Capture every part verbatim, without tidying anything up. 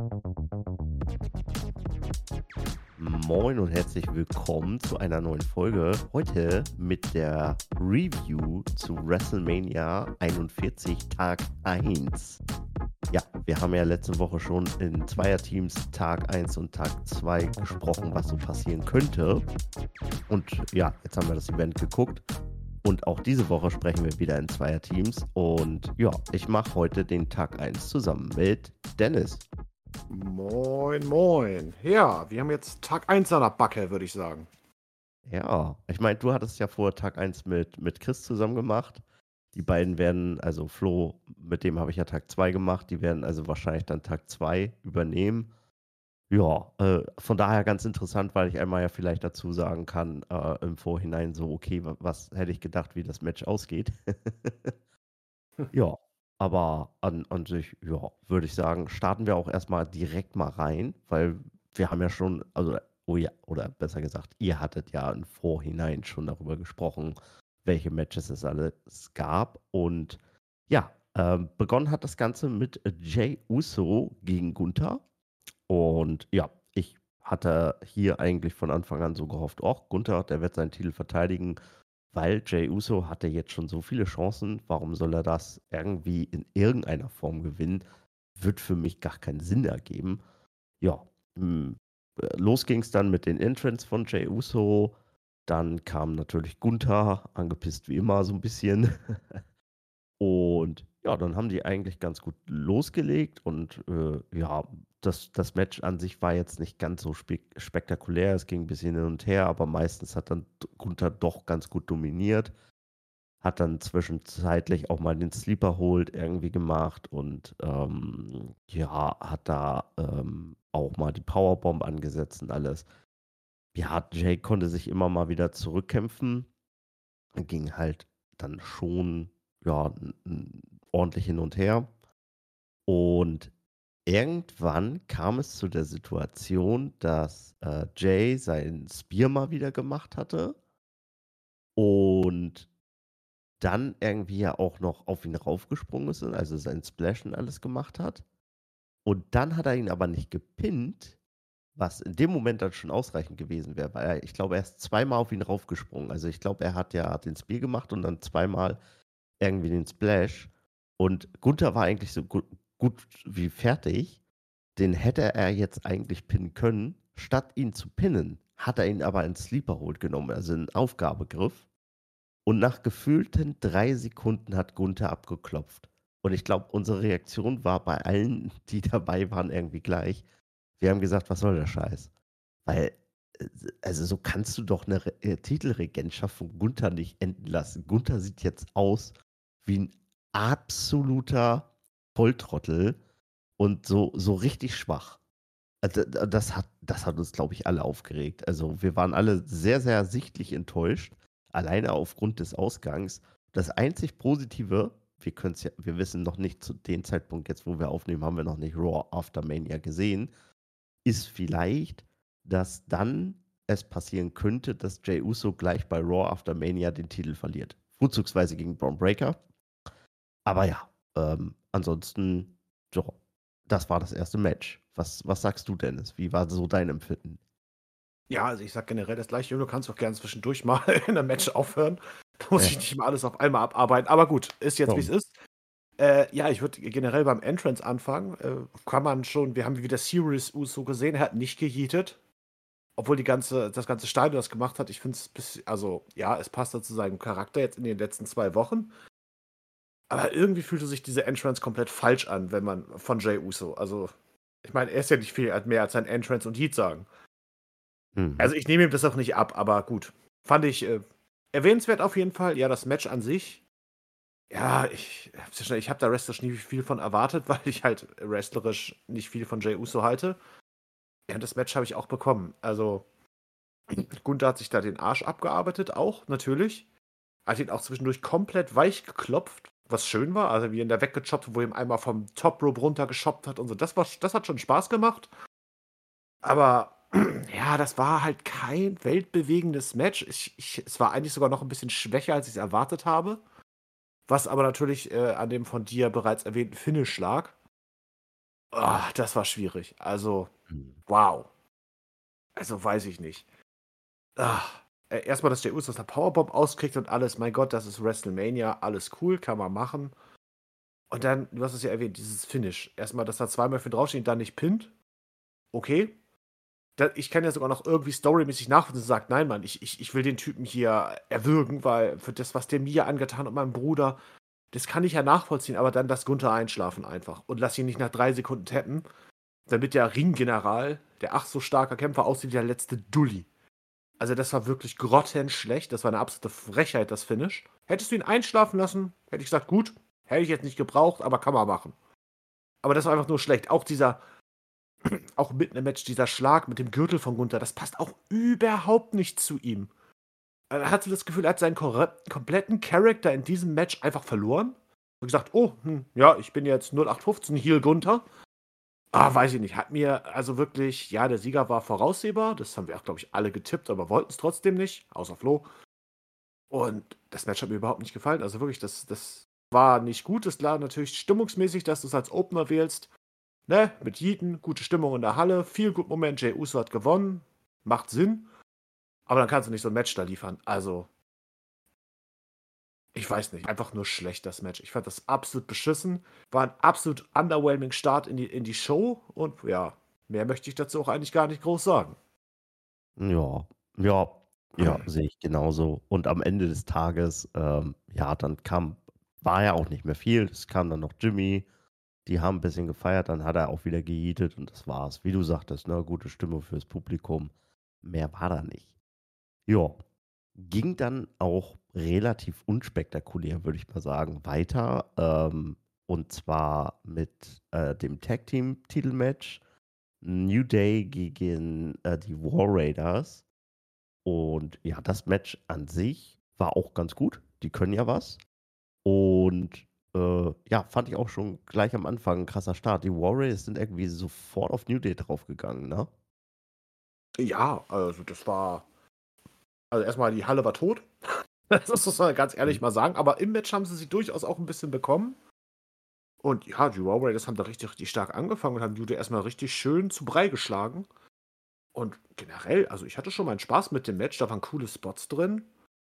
Moin und herzlich willkommen zu einer neuen Folge. Heute mit der Review zu WrestleMania einundvierzig Tag eins. Ja, wir haben ja letzte Woche schon in Zweierteams Tag eins und Tag zwei gesprochen, was so passieren könnte. Und ja, jetzt haben wir das Event geguckt. Und auch diese Woche sprechen wir wieder in Zweierteams. Und ja, ich mache heute den Tag eins zusammen mit Dennis. Moin, moin. Ja, wir haben jetzt Tag eins an der Backe, würde ich sagen. Ja, ich meine, du hattest ja vor Tag eins mit, mit Chris zusammen gemacht. Die beiden werden, also Flo, mit dem habe ich ja Tag zwei gemacht, die werden also wahrscheinlich dann Tag zwei übernehmen. Ja, äh, von daher ganz interessant, weil ich einmal ja vielleicht dazu sagen kann, äh, im Vorhinein so, okay, wa- was hätte ich gedacht, wie das Match ausgeht. Ja, aber an, an sich, ja, würde ich sagen, starten wir auch erstmal direkt mal rein, weil wir haben ja schon, also, oh ja, oder besser gesagt, ihr hattet ja im Vorhinein schon darüber gesprochen, welche Matches es alles gab. Und ja, ähm, begonnen hat das Ganze mit Jey Uso gegen Gunther. Und ja, ich hatte hier eigentlich von Anfang an so gehofft, oh, Gunther, der wird seinen Titel verteidigen, weil Jey Uso hatte jetzt schon so viele Chancen. Warum soll er das irgendwie in irgendeiner Form gewinnen? Wird für mich gar keinen Sinn ergeben. Ja, hm, äh, los ging es dann mit den Entrants von Jey Uso. Dann kam natürlich Gunther, angepisst wie immer so ein bisschen. Und ja, dann haben die eigentlich ganz gut losgelegt und äh, ja, das, das Match an sich war jetzt nicht ganz so spek spektakulär. Es ging ein bisschen hin und her, aber meistens hat dann Gunther doch ganz gut dominiert. Hat dann zwischenzeitlich auch mal den Sleeper Hold irgendwie gemacht und ähm, ja, hat da ähm, auch mal die Powerbomb angesetzt und alles. Ja, Jay konnte sich immer mal wieder zurückkämpfen. Ging halt dann schon ja, n- n- ordentlich hin und her. Und irgendwann kam es zu der Situation, dass äh, Jay seinen Spear mal wieder gemacht hatte und dann irgendwie ja auch noch auf ihn raufgesprungen ist, also sein Splash und alles gemacht hat. Und dann hat er ihn aber nicht gepinnt, was in dem Moment dann schon ausreichend gewesen wäre, weil er, ich glaube, er ist zweimal auf ihn raufgesprungen. Also ich glaube, er hat ja den Spear gemacht und dann zweimal irgendwie den Splash. Und Gunther war eigentlich so gut, gut wie fertig. Den hätte er jetzt eigentlich pinnen können. Statt ihn zu pinnen, hat er ihn aber in Sleeper Hold genommen, also in Aufgabegriff. Und nach gefühlten drei Sekunden hat Gunther abgeklopft. Und ich glaube, unsere Reaktion war bei allen, die dabei waren, irgendwie gleich. Wir haben gesagt, was soll der Scheiß? Weil, äh, also so kannst du doch eine Re äh, Titelregentschaft von Gunther nicht enden lassen. Gunther sieht jetzt aus wie ein absoluter Volltrottel und so, so richtig schwach. Also, d das hat das hat uns, glaube ich, alle aufgeregt. Also, wir waren alle sehr, sehr sichtlich enttäuscht, alleine aufgrund des Ausgangs. Das einzig Positive, wir können's ja wir wissen noch nicht zu dem Zeitpunkt jetzt, wo wir aufnehmen, haben wir noch nicht Raw After Mania gesehen, ist vielleicht, dass dann es passieren könnte, dass Jey Uso gleich bei Raw After Mania den Titel verliert. Vorzugsweise gegen Bron Breakker. Aber ja, ähm, ansonsten, ja, das war das erste Match. Was, was sagst du, Dennis? Wie war so dein Empfinden? Ja, also ich sag generell das Gleiche. Du kannst auch gerne zwischendurch mal in einem Match aufhören. Da muss Ja, ich nicht immer alles auf einmal abarbeiten. Aber gut, ist jetzt, wie es komm. ist. Äh, ja, ich würde generell beim Entrance anfangen. Äh, kann man schon, wir haben wieder Serious Uso gesehen. Er hat nicht geheatet. Obwohl die ganze, das ganze Stadion das gemacht hat. Ich finde es, also ja, es passt zu seinem Charakter jetzt in den letzten zwei Wochen. Aber irgendwie fühlte sich diese Entrance komplett falsch an, wenn man von Jey Uso. Also, ich meine, er ist ja nicht viel mehr als sein Entrance und Heat sagen. Mhm. Also, ich nehme ihm das auch nicht ab, aber gut. Fand ich äh, erwähnenswert auf jeden Fall. Ja, das Match an sich. Ja, ich, ich habe da wrestlerisch nie viel von erwartet, weil ich halt wrestlerisch nicht viel von Jey Uso halte. Ja, und das Match habe ich auch bekommen. Also, Gunther hat sich da den Arsch abgearbeitet, auch, natürlich. Hat ihn auch zwischendurch komplett weich geklopft, was schön war. Also, wie ihn da weggechoppt, wo ihm einmal vom Top Rope runtergeschoppt hat und so. Das, war, das hat schon Spaß gemacht. Aber ja, das war halt kein weltbewegendes Match. Ich, ich, es war eigentlich sogar noch ein bisschen schwächer, als ich es erwartet habe. Was aber natürlich äh, an dem von dir bereits erwähnten Finish lag. Ah, das war schwierig. Also, Mhm. wow. Also, weiß ich nicht. Ah, äh, erst dass der Usos 'ne Powerbomb auskriegt und alles. Mein Gott, das ist WrestleMania, alles cool, kann man machen. Und dann, du hast es ja erwähnt, dieses Finish. Erstmal, dass da zweimal für draufsteht und dann nicht pinnt. Okay. Da ich kann ja sogar noch irgendwie storymäßig nachvollziehen und sagt: „Nein, Mann, ich ich ich will den Typen hier erwürgen, weil für das, was der mir angetan und meinem Bruder, das kann ich ja nachvollziehen, aber dann lass Gunther einschlafen einfach und lass ihn nicht nach drei Sekunden tappen, damit der Ringgeneral, der ach so starker Kämpfer, aussieht wie der letzte Dulli. Also, das war wirklich grottenschlecht. Das war 'ne absolute Frechheit, das Finish. Hättest du ihn einschlafen lassen, hätte ich gesagt: „Gut, hätte ich jetzt nicht gebraucht, aber kann man machen.“ Aber das war einfach nur schlecht. Auch dieser auch mitten im Match, dieser Schlag mit dem Gürtel von Gunther, das passt auch überhaupt nicht zu ihm. Äh, hast du das Gefühl, er hat seinen korre kompletten Charakter in diesem Match einfach verloren und gesagt: „Oh, hm, ja, ich bin jetzt null acht fünfzehn Heel Gunther.“ Ah, weiß ich nicht. Hat mir also wirklich, ja, der Sieger war voraussehbar. Das haben wir auch, glaube ich, alle getippt, aber wollten's trotzdem nicht, außer Flo. Und das Match hat mir überhaupt nicht gefallen. Also wirklich, das das war nicht gut. Es war natürlich stimmungsmäßig, dass du's als Opener wählst, ne, mit Yeaton, gute Stimmung in der Halle, Feel-Good-Moment, Jey Uso hat gewonnen, macht Sinn, aber dann kannst du nicht so 'n Match da liefern. Also, ich weiß nicht, einfach nur schlecht, das Match. Ich fand das absolut beschissen, war 'n absolut underwhelming Start in die in die Show und ja, mehr möchte ich dazu auch eigentlich gar nicht groß sagen. Ja, ja, ja, sehe ich genauso. Und am Ende des Tages, ähm, ja, dann kam war ja auch nicht mehr viel. Es kam dann noch Jimmy, die haben 'n bisschen gefeiert, dann hat er auch wieder gejeetet und das war's. Wie du sagtest, ne, gute Stimmung fürs Publikum. Mehr war da nicht. Ja, ging dann auch relativ unspektakulär, würde ich mal sagen, weiter, ähm, und zwar mit, äh, dem Tag-Team-Titelmatch. New Day gegen, äh, die War Raiders. Und ja, das Match an sich war auch ganz gut. Die können ja was. Und, äh, ja, fand ich auch schon gleich am Anfang 'n krasser Start. Die Warriors sind irgendwie sofort auf New Day draufgegangen, ne? Ja, also das war also erstmal die Halle war tot. Das muss man ganz ehrlich Mhm. mal sagen, aber im Match haben sie sie durchaus auch 'n bisschen bekommen. Und ja, die Raw Raiders haben da richtig, richtig stark angefangen und haben New Day erst mal richtig schön zu Brei geschlagen. Und generell, also ich hatte schon meinen Spaß mit dem Match, da waren coole Spots drin.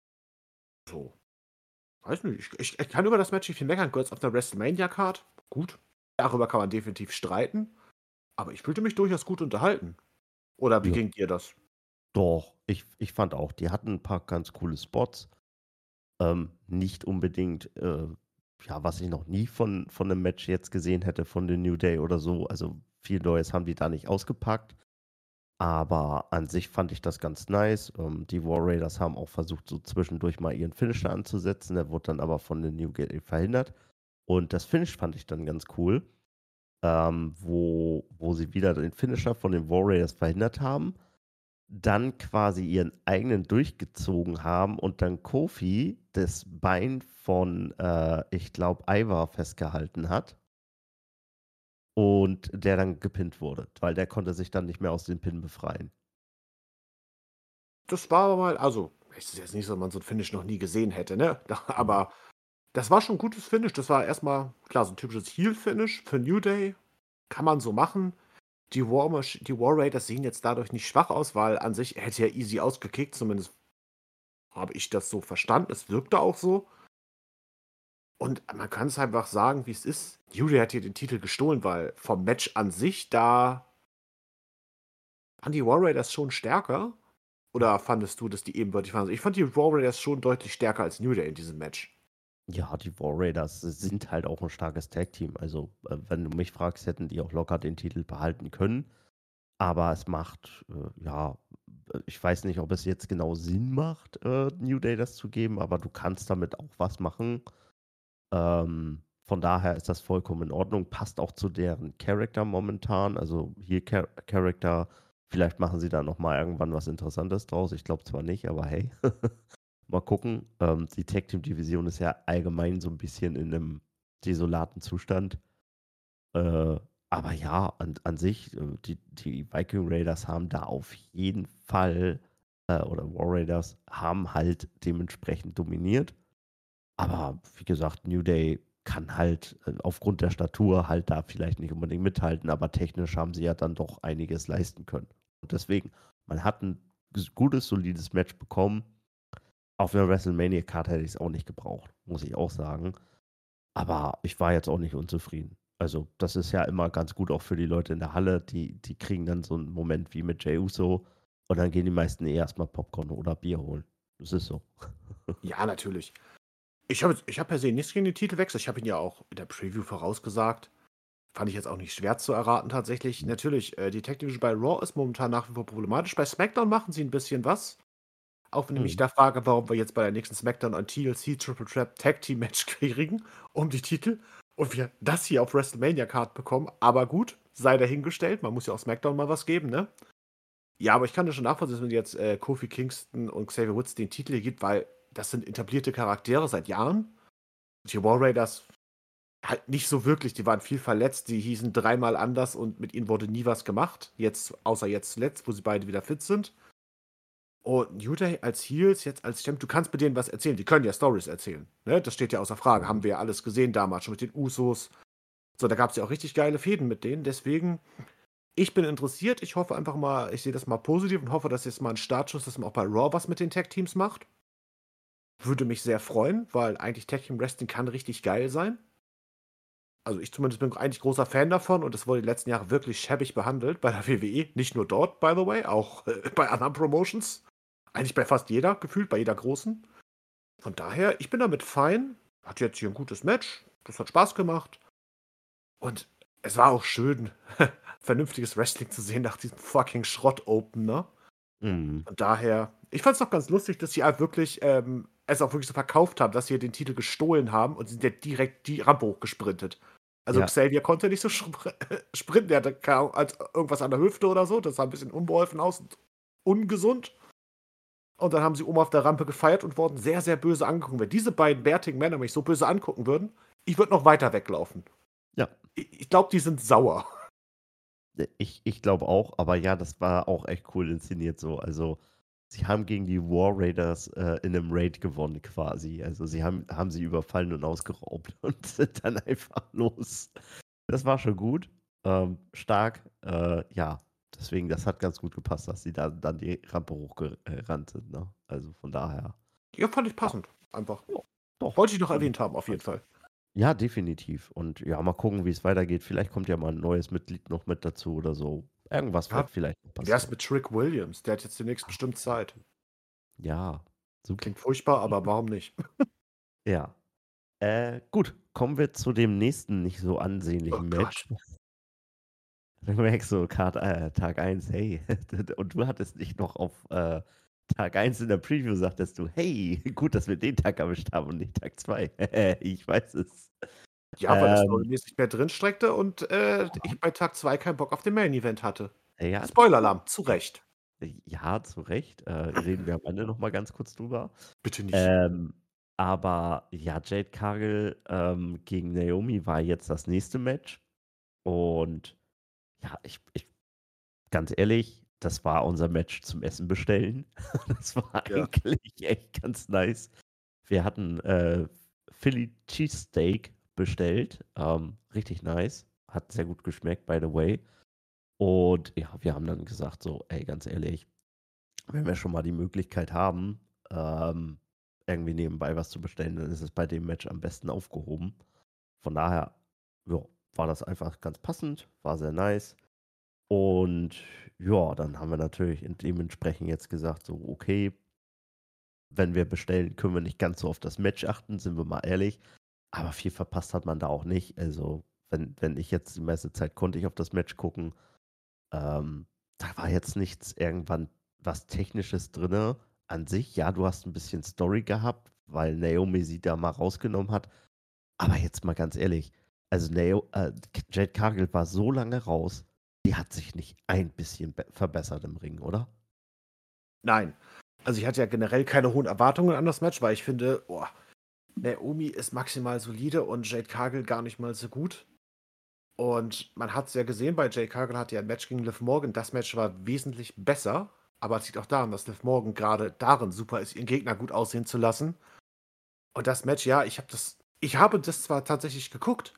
So, weiß nicht, ich ich ich kann über das Match nicht viel meckern. Gehört's auf 'ner WrestleMania-Card? Gut, darüber kann man definitiv streiten, aber ich fühlte mich durchaus gut unterhalten. Oder wie Ja. ging dir das? Doch, ich ich fand auch, die hatten 'n paar ganz coole Spots. Ähm, nicht unbedingt, äh, ja, was ich noch nie von von 'nem Match jetzt gesehen hätte von den New Day oder so. Also, viel Neues haben die da nicht ausgepackt. Aber an sich fand ich das ganz nice. Ähm, die War Raiders haben auch versucht, so zwischendurch mal ihren Finisher anzusetzen. Der wurde dann aber von den New Day verhindert. Und das Finish fand ich dann ganz cool, ähm, wo wo sie wieder den Finisher von den War Raiders verhindert haben, dann quasi ihren eigenen durchgezogen haben und dann Kofi das Bein von, äh, ich glaube, Ivar festgehalten hat und der dann gepinnt wurde, weil der konnte sich dann nicht mehr aus dem Pin befreien. Das war aber mal also, es ist jetzt nicht so, dass man so 'n Finish noch nie gesehen hätte, ne? Mhm. Aber das war schon 'n gutes Finish. Das war erst mal, klar, so 'n typisches Heel-Finish für New Day. Kann man so machen. Die War Machi die War Raiders sehen jetzt dadurch nicht schwach aus, weil an sich er hätte ja easy ausgekickt, zumindest habe ich das so verstanden. Es wirkte auch so. Und man kann's einfach sagen, wie's ist. New Day hat hier den Titel gestohlen, weil vom Match an sich, da waren die War Raiders schon stärker? Oder fandest du, dass die ebenbürtig waren? Also, ich fand die War Raiders schon deutlich stärker als New Day in diesem Match. Ja, die War Raiders sind halt auch 'n starkes Tag-Team. Also, äh, wenn du mich fragst, hätten die auch locker den Titel behalten können. Aber es macht, äh, ja äh, ich weiß nicht, ob es jetzt genau Sinn macht, äh, New Day das zu geben, aber du kannst damit auch was machen. Ähm, von daher ist das vollkommen in Ordnung. Passt auch zu deren Character momentan, also Heel Cha Character. Vielleicht machen sie da noch mal irgendwann was Interessantes draus. Ich glaube zwar nicht, aber hey, mal gucken. Ähm, die Tag-Team-Division ist ja allgemein so 'n bisschen in 'nem desolaten Zustand. Äh, aber ja, an an sich, äh, die die Viking Raiders haben da auf jeden Fall äh, oder War Raiders haben halt dementsprechend dominiert. Aber wie gesagt, New Day kann halt äh, aufgrund der Statur halt da vielleicht nicht unbedingt mithalten, aber technisch haben sie ja dann doch einiges leisten können. Und deswegen, man hat ein ges- gutes, solides Match bekommen. Auf einer WrestleMania-Card hätte ich es auch nicht gebraucht, muss ich auch sagen. Aber ich war jetzt auch nicht unzufrieden. Also, das ist ja immer ganz gut auch für die Leute in der Halle. Die, die kriegen dann so einen Moment wie mit Jey Uso und dann gehen die meisten eh erstmal Popcorn oder Bier holen. Das ist so. Ja, natürlich. Ich habe ich hab per se nichts gegen den Titelwechsel. Ich habe ihn ja auch in der Preview vorausgesagt. Fand ich jetzt auch nicht schwer zu erraten tatsächlich. Natürlich, äh, die Tag Division bei Raw ist momentan nach wie vor problematisch. Bei SmackDown machen sie ein bisschen was. Auch wenn ich mich Mhm. da frage, warum wir jetzt bei der nächsten SmackDown ein T L C Triple Threat Tag Team Match kriegen um die Titel und wir das hier auf WrestleMania Card bekommen. Aber gut, sei dahingestellt. Man muss ja auch SmackDown mal was geben, ne? Ja, aber ich kann das schon nachvollziehen, dass man jetzt äh, Kofi Kingston und Xavier Woods den Titel hier gibt, weil das sind etablierte Charaktere seit Jahren. Die War Raiders halt nicht so wirklich. Die waren viel verletzt. Die hießen dreimal anders und mit ihnen wurde nie was gemacht. Jetzt, außer jetzt zuletzt, wo sie beide wieder fit sind. Und New Day als Heels, jetzt als Champ, du kannst mit denen was erzählen. Die können ja Stories erzählen. Ne? Das steht ja außer Frage. Haben wir ja alles gesehen damals schon mit den Usos. So, da gab es ja auch richtig geile Fäden mit denen. Deswegen, ich bin interessiert. Ich hoffe einfach mal, ich sehe das mal positiv und hoffe, dass jetzt mal ein Startschuss, dass man auch bei Raw was mit den Tag-Teams macht. Würde mich sehr freuen, weil eigentlich Tag-Team-Wrestling kann richtig geil sein. Also ich zumindest bin eigentlich großer Fan davon und es wurde die letzten Jahre wirklich schäbig behandelt bei der W W E. Nicht nur dort, by the way, auch äh, bei anderen Promotions. Eigentlich bei fast jeder, gefühlt, bei jeder großen. Von daher, ich bin damit fein. Hat jetzt hier ein gutes Match. Das hat Spaß gemacht. Und es war auch schön, vernünftiges Wrestling zu sehen nach diesem fucking Schrott-Opener. Mhm. Von daher, ich fand es doch ganz lustig, dass sie halt wirklich ähm, es auch wirklich so verkauft haben, dass sie den Titel gestohlen haben und sind ja direkt die Rampe hochgesprintet. Also Ja, Xavier konnte nicht so spr sprinten, der hatte kaum als irgendwas an der Hüfte oder so. Das sah ein bisschen unbeholfen aus und ungesund. Und dann haben sie oben auf der Rampe gefeiert und wurden sehr, sehr böse angeguckt. Wenn diese beiden bärtigen Männer mich so böse angucken würden, ich würde noch weiter weglaufen. ja. Ich, ich glaube, die sind sauer. Äh, Ich, ich glaube auch, aber ja, das war auch echt cool inszeniert so. Also, sie haben gegen die War Raiders äh, in einem Raid gewonnen quasi. Also, sie haben, haben sie überfallen und ausgeraubt und sind dann einfach los. Das war schon gut. Ähm, stark. Äh, ja, deswegen, das hat ganz gut gepasst, dass sie da dann die Rampe hochgerannt sind. Ne? Also von daher. Ja, fand ich Ja, passend. Einfach. ja, doch. Wollte ich noch Fand ich erwähnt haben, auf jeden nice. Fall. Ja, definitiv. Und ja, mal gucken, wie es weitergeht. Vielleicht kommt ja mal ein neues Mitglied noch mit dazu oder so. Irgendwas Ja, wird vielleicht noch wie wär's passieren. mit Trick Williams? Der hat jetzt demnächst bestimmt Zeit. Ja, super. Klingt furchtbar, aber warum nicht? Ja. Äh, gut, kommen wir zu dem nächsten nicht so Oh ansehnlichen Gott. Match. Du merkst so, Card, äh, Tag eins, hey. Und du hattest nicht noch auf äh, Tag eins in der Preview, sagtest du, hey, gut, dass wir den Tag erwischt haben und nicht Tag zwei. Ich weiß es. Ja, weil das Ähm, storymäßig mehr drin streckte und äh, ich bei Tag zwei keinen Bock auf den Main Event hatte. ja, Spoiler-Alarm, zu Recht. ja, zu Recht. Äh, reden wir am Ende noch mal ganz kurz drüber. Bitte nicht. Ähm, aber ja, Jade Cargill ähm, gegen Naomi war jetzt das nächste Match. Und ja, ich, ich ganz ehrlich, das war unser Match zum Essen bestellen. Das war Ja. eigentlich echt ganz nice. Wir hatten äh, Philly Cheesesteak bestellt. Ähm, richtig nice. Hat sehr gut geschmeckt, by the way. Und ja, wir haben dann gesagt, so, ey, ganz ehrlich, wenn wir schon mal die Möglichkeit haben, ähm, irgendwie nebenbei was zu bestellen, dann ist es bei dem Match am besten aufgehoben. Von daher, ja, war das einfach ganz passend, war sehr nice. Und ja, dann haben wir natürlich in- dementsprechend jetzt gesagt, so, okay, wenn wir bestellen, können wir nicht ganz so auf das Match achten, sind wir mal ehrlich. Aber viel verpasst hat man da auch nicht. Also, wenn, wenn ich jetzt die meiste Zeit konnte ich auf das Match gucken, ähm, da war jetzt nichts irgendwann was Technisches drinne. An sich, ja, du hast ein bisschen Story gehabt, weil Naomi sie da mal rausgenommen hat. Aber jetzt mal ganz ehrlich, also Nao, äh, Jade Cargill war so lange raus, die hat sich nicht ein bisschen be verbessert im Ring, oder? Nein. Also ich hatte ja generell keine hohen Erwartungen an das Match, weil ich finde, oh, Naomi ist maximal solide und Jade Cargill gar nicht mal so gut. Und man hat es ja gesehen, bei Jade Cargill hatte ja ein Match gegen Liv Morgan. Das Match war wesentlich besser. Aber es liegt auch daran, dass Liv Morgan gerade darin super ist, ihren Gegner gut aussehen zu lassen. Und das Match, ja, ich habe das ich habe das zwar tatsächlich geguckt,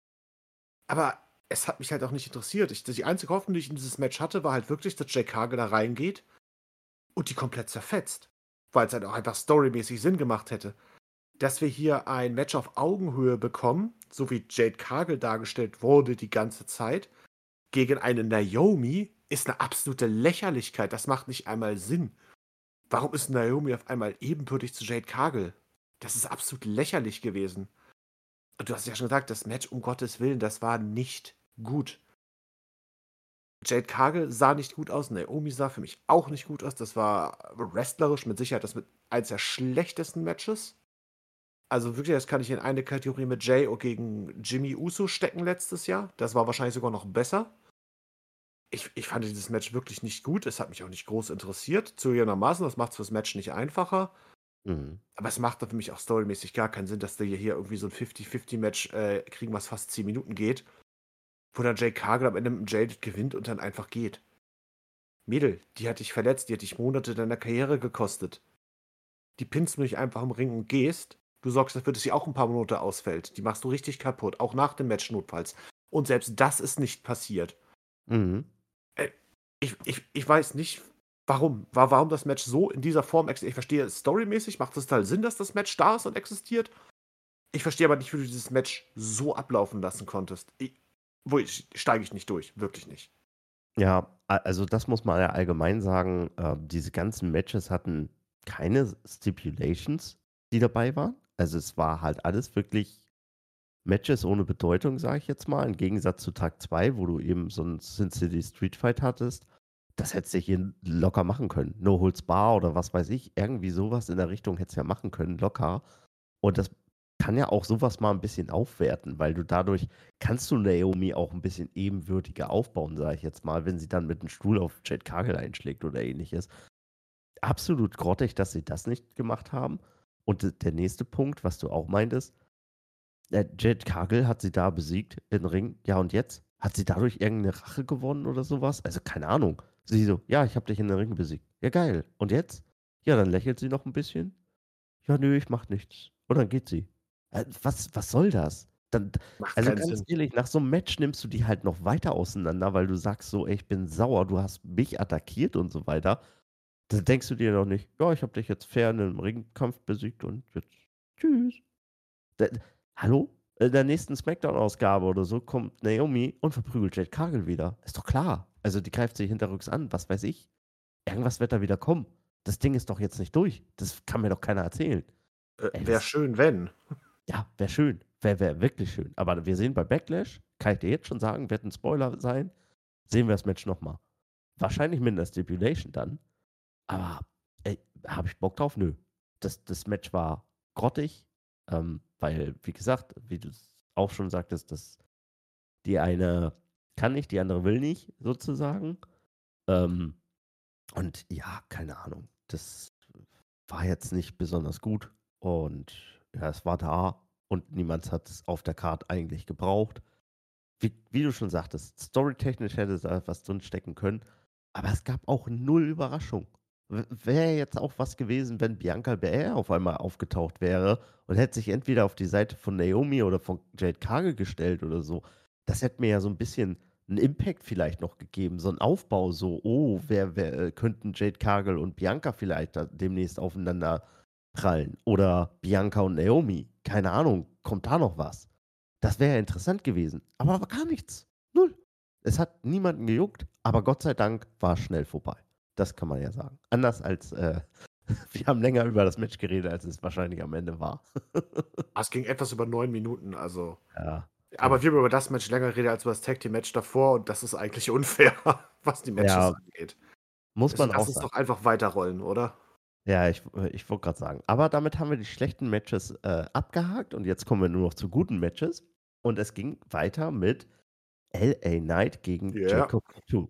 aber es hat mich halt auch nicht interessiert. Ich, die einzige Hoffnung, die ich in dieses Match hatte, war halt wirklich, dass Jake Hager da reingeht und die komplett zerfetzt. Weil es halt auch einfach storymäßig Sinn gemacht hätte. Dass wir hier ein Match auf Augenhöhe bekommen, so wie Jade Cargill dargestellt wurde die ganze Zeit, gegen eine Naomi, ist eine absolute Lächerlichkeit. Das macht nicht einmal Sinn. Warum ist Naomi auf einmal ebenbürtig zu Jade Cargill? Das ist absolut lächerlich gewesen. Und du hast ja schon gesagt, das Match, um Gottes Willen, das war nicht gut. Jade Cargill sah nicht gut aus, Naomi sah für mich auch nicht gut aus. Das war wrestlerisch mit Sicherheit das mit eins der schlechtesten Matches. Also wirklich, das kann ich in eine Kategorie mit Jay gegen Jimmy Uso stecken letztes Jahr. Das war wahrscheinlich sogar noch besser. Ich, ich fand dieses Match wirklich nicht gut. Es hat mich auch nicht groß interessiert. Zugegebenermaßen, das macht es fürs Match nicht einfacher. Mhm. Aber es macht für mich auch storymäßig gar keinen Sinn, dass wir hier irgendwie so ein fünfzig fünfzig Match äh, kriegen, was fast zehn Minuten geht, wo dann Jay Cargill am Ende mit Jade gewinnt und dann einfach geht. Mädel, die hat dich verletzt, die hat dich Monate deiner Karriere gekostet. Die pinnst du nicht einfach im Ring und gehst. Du sorgst dafür, dass sie auch ein paar Monate ausfällt. Die machst du richtig kaputt, auch nach dem Match notfalls. Und selbst das ist nicht passiert. Mhm. Äh, ich, ich, ich weiß nicht, warum. War, warum das Match so in dieser Form existiert. Ich verstehe, storymäßig macht es total Sinn, dass das Match da ist und existiert. Ich verstehe aber nicht, wie du dieses Match so ablaufen lassen konntest. Ich, wo ich, steige ich nicht durch. Wirklich nicht. Ja, a- also das muss man ja allgemein sagen. Äh, diese ganzen Matches hatten keine Stipulations, die dabei waren. Also es war halt alles wirklich Matches ohne Bedeutung, sage ich jetzt mal. Im Gegensatz zu Tag zwei, wo du eben so ein Sin City Street Fight hattest. Das hättest du hier locker machen können. No Holds Bar oder was weiß ich. Irgendwie sowas in der Richtung hättest du ja machen können, locker. Und das kann ja auch sowas mal ein bisschen aufwerten, weil du dadurch kannst du Naomi auch ein bisschen ebenwürdiger aufbauen, sage ich jetzt mal, wenn sie dann mit 'nem Stuhl auf Jade Cargill einschlägt oder Ähnliches. Absolut grottig, dass sie das nicht gemacht haben. Und d der nächste Punkt, was du auch meintest, äh, Jade Cargill hat sie da besiegt im Ring. Ja, und jetzt? Hat sie dadurch irgendeine Rache gewonnen oder sowas? Also, keine Ahnung. Sie so: „Ja, ich habe dich in den Ring besiegt.“ Ja, geil. Und jetzt? Ja, dann lächelt sie noch ein bisschen. „Ja, nö, ich mache nichts.“ Und dann geht sie. Äh, was was soll das? Dann Macht also, keinen ganz Sinn. ehrlich, nach so 'nem Match nimmst du die halt noch weiter auseinander, weil du sagst so: „Ey, ich bin sauer, du hast mich attackiert“ und so weiter. Da denkst du dir doch nicht: „Ja, ich habe dich jetzt fair in 'nem Ringkampf besiegt und jetzt tschüss.“ D hallo? In der nächsten Smackdown-Ausgabe oder so kommt Naomi und verprügelt Jade Cargill wieder. Ist doch klar. Also, die greift sich hinterrücks an, was weiß ich. Irgendwas wird da wieder kommen. Das Ding ist doch jetzt nicht durch. Das kann mir doch keiner erzählen. Äh, Ey, Wäre das schön, wenn. ja, wäre schön. Wäre wäre wirklich schön. Aber wir sehen bei Backlash, kann ich dir jetzt schon sagen, wird 'n Spoiler sein, sehen wir das Match noch mal. Wahrscheinlich mit 'ner Stipulation dann, aber, ey, habe ich Bock drauf? Nö. Das das Match war grottig, ähm, weil, wie gesagt, wie du's auch schon sagtest, dass die eine kann nicht, die andere will nicht sozusagen. Ähm, und ja, keine Ahnung. Das war jetzt nicht besonders gut und ja, es war da und niemand hat es auf der Card eigentlich gebraucht. Wie wie du schon sagtest, storytechnisch hätte da was drinstecken können, aber es gab auch null Überraschung. W Wäre jetzt auch was gewesen, wenn Bianca Belair auf einmal aufgetaucht wäre und hätte sich entweder auf die Seite von Naomi oder von Jade Cargill gestellt oder so. Das hätte mir ja so 'n bisschen 'n Impact vielleicht noch gegeben, so 'n Aufbau, so: „Oh, wer wer äh, könnten Jade Cargill und Bianca vielleicht da demnächst aufeinander prallen oder Bianca und Naomi?“ Keine Ahnung, kommt da noch was? Das wäre ja interessant gewesen, aber aber gar nichts. Null. Es hat niemanden gejuckt, aber Gott sei Dank war es schnell vorbei. Das kann man ja sagen. Anders als, äh, wir haben länger über das Match geredet, als es wahrscheinlich am Ende war. Ah, es ging etwas über neun Minuten, also. Ja, Aber gut. wir haben über das Match länger reden als über das Tag Team Match davor und das ist eigentlich unfair, was die Matches Ja, angeht. muss Also man lass auch uns sagen. doch einfach weiterrollen, oder? Ja, ich äh, ich wollte grad sagen. Aber damit haben wir die schlechten Matches, äh, abgehakt und jetzt kommen wir nur noch zu guten Matches. Und es ging weiter mit L A Knight gegen Ja. Jacob Fatu.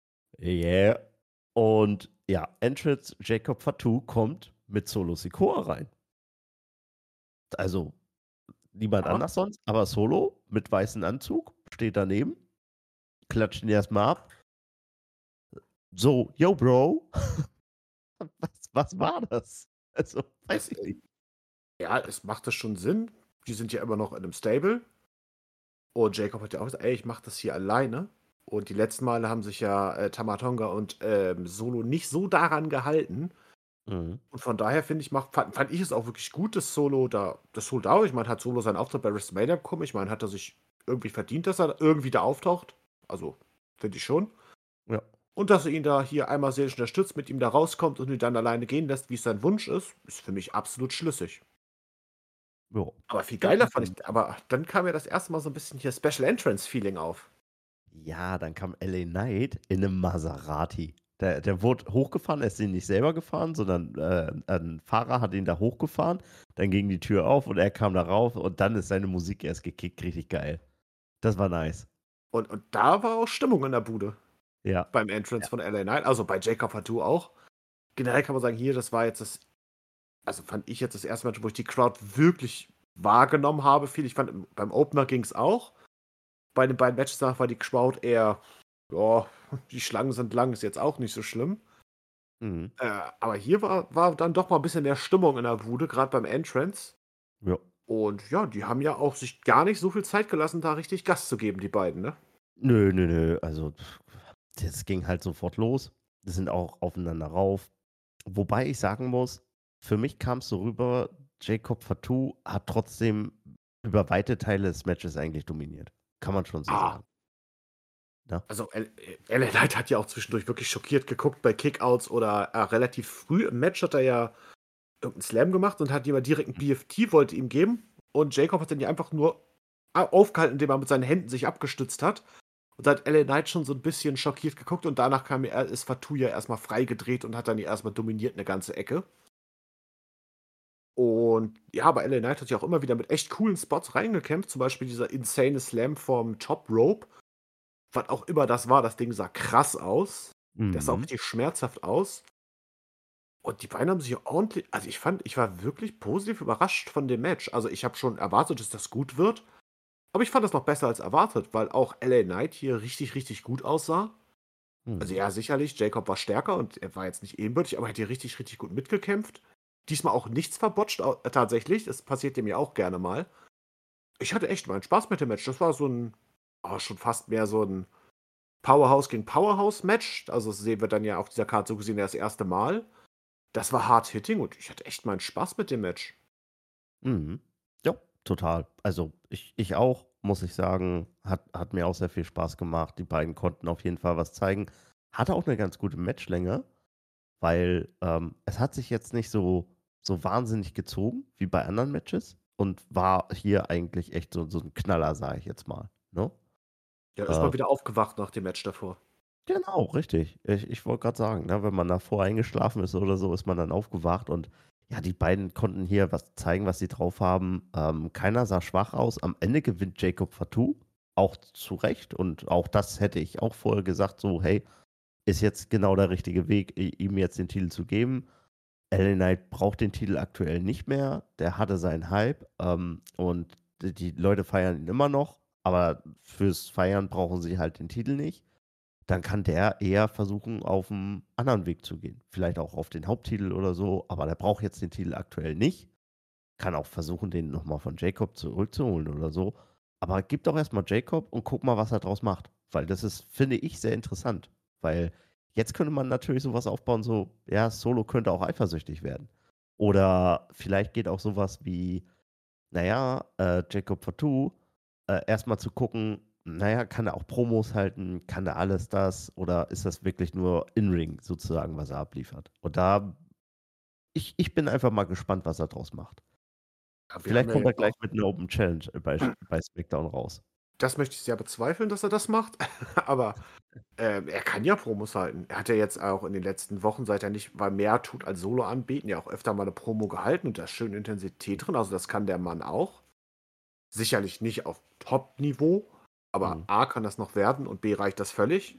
Yeah. Und ja, Entrance Jacob Fatu kommt mit Solo Sikoa rein. Also, niemand Ja. anders sonst, aber Solo mit weißem Anzug, steht daneben, klatscht ihn erst mal ab. So: „Yo, Bro.“ Was was war das? Also, weiß Es, ich äh, nicht. ja, es machte schon Sinn. die sind ja immer noch in einem Stable. Und Jacob hat ja auch gesagt, ey, ich mache das hier alleine. Und die letzten Male haben sich ja äh, Tama Tonga und ähm, Solo nicht so daran gehalten. Mhm. Und von daher finde ich, macht, fand, fand ich es auch wirklich gut, dass Solo da das holt auf. Ich meine, hat Solo seinen Auftritt bei WrestleMania bekommen. Ich meine, hat er sich irgendwie verdient, dass er irgendwie da auftaucht. Also, finde ich schon. Ja. Und dass er ihn da hier einmal sehr unterstützt, mit ihm da rauskommt und ihn dann alleine gehen lässt, wie es sein Wunsch ist, ist für mich absolut schlüssig. Jo. Aber viel Ja, geiler und fand dann ich, aber dann kam ja das erste Mal so ein bisschen hier Special Entrance Feeling auf. ja, dann kam L A Knight in 'nem Maserati. Der der wurde hochgefahren, er ist den nicht selber gefahren, sondern, äh, ein Fahrer hat ihn da hochgefahren. Dann ging die Tür auf und er kam da rauf und dann ist seine Musik erst gekickt. Richtig geil. Das war nice. Und, und da war auch Stimmung in der Bude Ja. beim Entrance von L A Knight, also bei Jacob Fatu auch. Generell kann man sagen, hier, das war jetzt das, also fand ich jetzt das erste Match, wo ich die Crowd wirklich wahrgenommen habe. Viel, ich fand, beim Opener ging es auch. Bei den beiden Matches danach war die Crowd eher, ja, die Schlangen sind lang, ist jetzt auch nicht so schlimm. Mhm. Äh, aber hier war, war dann doch mal ein bisschen mehr Stimmung in der Bude, gerade beim Entrance. Ja. Und ja, die haben ja auch sich gar nicht so viel Zeit gelassen, da richtig Gas zu geben, die beiden, ne? Nö, nö, nö. Also, das ging halt sofort los. Die sind auch aufeinander rauf. Wobei ich sagen muss, für mich kam's so rüber, Jacob Fatu hat trotzdem über weite Teile des Matches eigentlich dominiert. Kann man schon so Ah, sagen, ne? also L L A Knight hat ja auch zwischendurch wirklich schockiert geguckt bei Kickouts oder äh, relativ früh im Match hat er ja irgendeinen Slam gemacht und hat jemand direkt einen B F T wollte ihm geben. Und Jacob hat den ja einfach nur a- aufgehalten, indem er mit seinen Händen sich abgestützt hat. Und da hat L A Knight schon so ein bisschen schockiert geguckt und danach kam er, ist Fatu ja erstmal freigedreht und hat dann erstmal dominiert eine ganze Ecke. Und ja, aber L A Knight hat sich auch immer wieder mit echt coolen Spots reingekämpft. Zum Beispiel dieser insane Slam vom Top Rope. Was auch immer das war, das Ding sah krass aus. Das sah auch Mhm. richtig schmerzhaft aus. Und die beiden haben sich ordentlich, also ich fand, ich war wirklich positiv überrascht von dem Match. Also ich habe schon erwartet, dass das gut wird. Aber ich fand das noch besser als erwartet, weil auch L A Knight hier richtig, richtig gut aussah. Also Mhm. ja, sicherlich, Jacob war stärker und er war jetzt nicht ebenbürtig, aber er hat hier richtig, richtig gut mitgekämpft. Diesmal auch nichts verbotscht, au- äh, tatsächlich. Das passiert dem ja auch gerne mal. Ich hatte echt meinen Spaß mit dem Match. Das war so ein, oh, schon fast mehr so ein Powerhouse gegen Powerhouse-Match. Also das sehen wir dann ja auf dieser Karte so gesehen das erste Mal. Das war hart hitting und ich hatte echt meinen Spaß mit dem Match. Mhm. Ja, total. Also, ich ich auch, muss ich sagen. Hat hat mir auch sehr viel Spaß gemacht. Die beiden konnten auf jeden Fall was zeigen. Hatte auch 'ne ganz gute Matchlänge, weil, ähm, es hat sich jetzt nicht so so wahnsinnig gezogen wie bei anderen Matches und war hier eigentlich echt so so 'n Knaller, sage ich jetzt mal, ne? Ja, ist Äh mal wieder aufgewacht nach dem Match davor. Genau, richtig. Ich ich wollte gerade sagen, ne, wenn man davor eingeschlafen ist oder so, ist man dann aufgewacht und ja, die beiden konnten hier was zeigen, was sie drauf haben. Ähm, keiner sah schwach aus. Am Ende gewinnt Jacob Fatu, auch zu Recht und auch das hätte ich auch vorher gesagt, so: „Hey, ist jetzt genau der richtige Weg, i ihm jetzt den Titel zu geben.“ L A Knight braucht den Titel aktuell nicht mehr. Der hatte seinen Hype, ähm, und d die Leute feiern ihn immer noch, aber fürs Feiern brauchen sie halt den Titel nicht. Dann kann der eher versuchen, auf 'n anderen Weg zu gehen. Vielleicht auch auf den Haupttitel oder so, aber der braucht jetzt den Titel aktuell nicht. Kann auch versuchen, den noch mal von Jacob zurückzuholen oder so. Aber gib doch erst mal Jacob und guck mal, was er draus macht. Weil das ist, finde ich, sehr interessant. Weil jetzt könnte man natürlich so was aufbauen, so, ja, Solo könnte auch eifersüchtig werden. Oder vielleicht geht auch so was wie, na ja, äh, Jacob Fatu, äh, erst mal zu gucken, na ja, kann er auch Promos halten? Kann er alles das? Oder ist das wirklich nur In-Ring sozusagen, was er abliefert? Und da ich ich bin einfach mal gespannt, was er draus macht. Ja, wir haben Vielleicht ja kommt er jetzt auch gleich mit 'ner Open Challenge äh, bei Sch bei SmackDown raus. das möchte ich sehr bezweifeln, dass er das macht, aber, ähm, er kann ja Promos halten. Er hat ja jetzt auch in den letzten Wochen, seit er nicht mal mehr tut als Solo anbieten, ja auch öfter mal 'ne Promo gehalten und da ist schön Intensität drin. Also, das kann der Mann auch. Sicherlich nicht auf Top-Niveau, aber Mhm. A kann das noch werden und B reicht das völlig.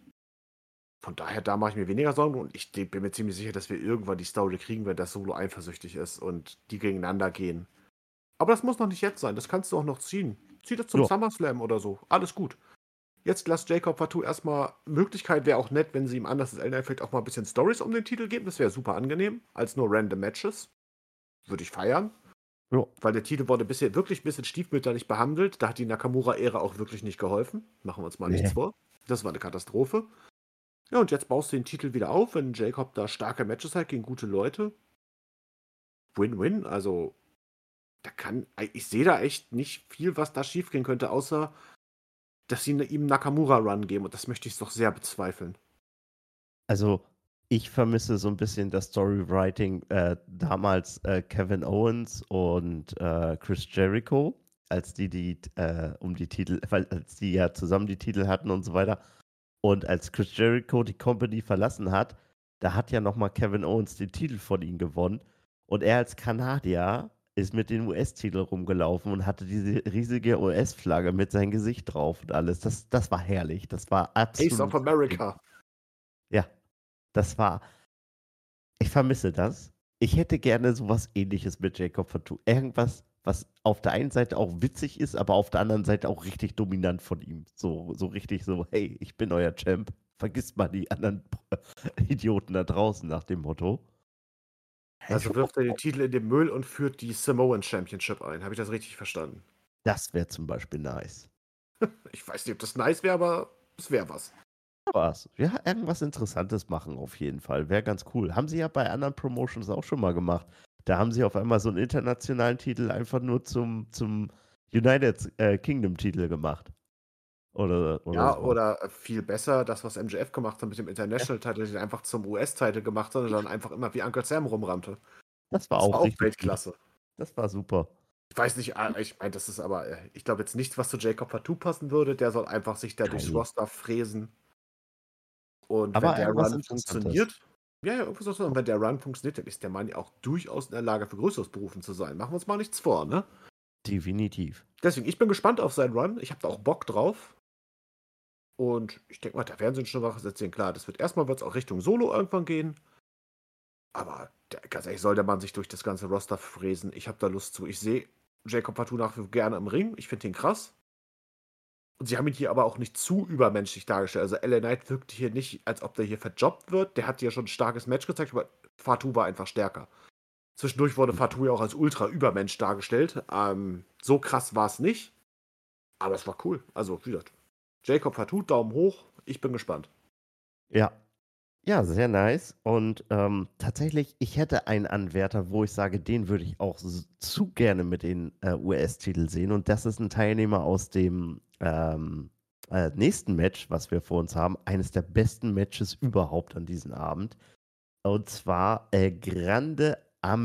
Von daher, da mache ich mir weniger Sorgen und ich de bin mir ziemlich sicher, dass wir irgendwann die Story kriegen, wenn das Solo eifersüchtig ist und die gegeneinander gehen. Aber das muss noch nicht jetzt sein, das kannst du auch noch ziehen. Zieh das zum Ja, SummerSlam oder so, alles gut. Jetzt lass Jacob Fatu erstmal Möglichkeit wäre auch nett, wenn sie ihm anders als Elner vielleicht auch mal ein bisschen Stories um den Titel geben, das wäre super angenehm, als nur random Matches. Würde ich feiern. Ja. Weil der Titel wurde bisher wirklich ein bisschen stiefmütterlich behandelt. Da hat die Nakamura-Ära auch wirklich nicht geholfen. Machen wir uns mal nichts Nee. vor. Das war eine Katastrophe. Ja, und jetzt baust du den Titel wieder auf, wenn Jacob da starke Matches hat gegen gute Leute. Win-win. Also, da kann, ich sehe da echt nicht viel, was da schiefgehen könnte, außer, dass sie ne- ihm Nakamura-Run geben. Und das möchte ich doch sehr bezweifeln. Also, ich vermisse so ein bisschen das Storywriting, äh, damals, äh, Kevin Owens und, äh, Chris Jericho, als die die äh, um die Titel weil als die ja zusammen die Titel hatten und so weiter. Und als Chris Jericho die Company verlassen hat, da hat ja noch mal Kevin Owens den Titel von ihm gewonnen. Und er als Kanadier ist mit dem U S-Titel rumgelaufen und hatte diese riesige U S-Flagge mit seinem Gesicht drauf und alles. Das das war herrlich. Das war Ace of absolut America. ja, das war ich vermisse das. Ich hätte gerne so was Ähnliches mit Jacob Fatu. Irgendwas, was auf der einen Seite auch witzig ist, aber auf der anderen Seite auch richtig dominant von ihm. So so richtig so: „Hey, ich bin euer Champ. Vergisst mal die anderen Idioten da draußen“, nach dem Motto. Hätte ich Also schon wirft Bock er den drauf. Titel in den Müll und führt die Samoan Championship ein. Habe ich das richtig verstanden? Das wäre zum Beispiel nice. Ich weiß nicht, ob das nice wäre, aber es wäre was. Was. Ja, irgendwas Interessantes machen auf jeden Fall. Wäre ganz cool. Haben sie ja bei anderen Promotions auch schon mal gemacht. Da haben sie auf einmal so einen internationalen Titel einfach nur zum zum United, äh, Kingdom-Titel gemacht. Oder oder Ja, so was. oder äh, viel besser, das, was M J F gemacht hat mit dem Ja, International-Title, den einfach zum U S-Title gemacht hat und dann einfach immer wie Uncle Sam rumrannte. das war Das war auch auch richtig gut. Weltklasse. Das war super. Ich weiß nicht, ah, ich meine, das ist aber, äh, ich glaube jetzt nichts, was zu Jacob Fatu passen würde. Der soll einfach sich da durchs Nein. Roster fräsen. Und wenn Aber der irgendwas Run Interessantes. funktioniert, ja, ja, irgendwas so, und wenn der Run funktioniert, dann ist der Mann ja auch durchaus in der Lage, für Größeres berufen zu sein. Machen wir uns mal nichts vor, ne? Definitiv. Deswegen, ich bin gespannt auf seinen Run. Ich habe da auch Bock drauf. Und ich denke mal, da werden sie schon was erzählen. Klar, das wird erstmal wird's auch Richtung Solo irgendwann gehen. Aber der, ganz ehrlich, soll der Mann sich durch das ganze Roster fräsen. Ich habe da Lust zu. Ich sehe Jacob Fatu nach wie vor gerne im Ring. Ich finde ihn krass. Und sie haben ihn hier aber auch nicht zu übermenschlich dargestellt. Also L A Knight wirkte hier nicht, als ob der hier verjobbt wird. Der hat hier schon ein starkes Match gezeigt, aber Fatu war einfach stärker. Zwischendurch wurde Fatu ja auch als Ultra-Übermensch dargestellt. Ähm, so krass war es nicht. Aber es war cool. Also, wie gesagt, Jacob Fatu, Daumen hoch. Ich bin gespannt. Ja. Ja, sehr nice. Und, ähm, tatsächlich, ich hätte einen Anwärter, wo ich sage, den würde ich auch s zu gerne mit den, äh, U S-Titel sehen. Und das ist ein Teilnehmer aus dem, ähm, äh, nächsten Match, was wir vor uns haben. Eines der besten Matches überhaupt an diesem Abend. Und zwar El Grande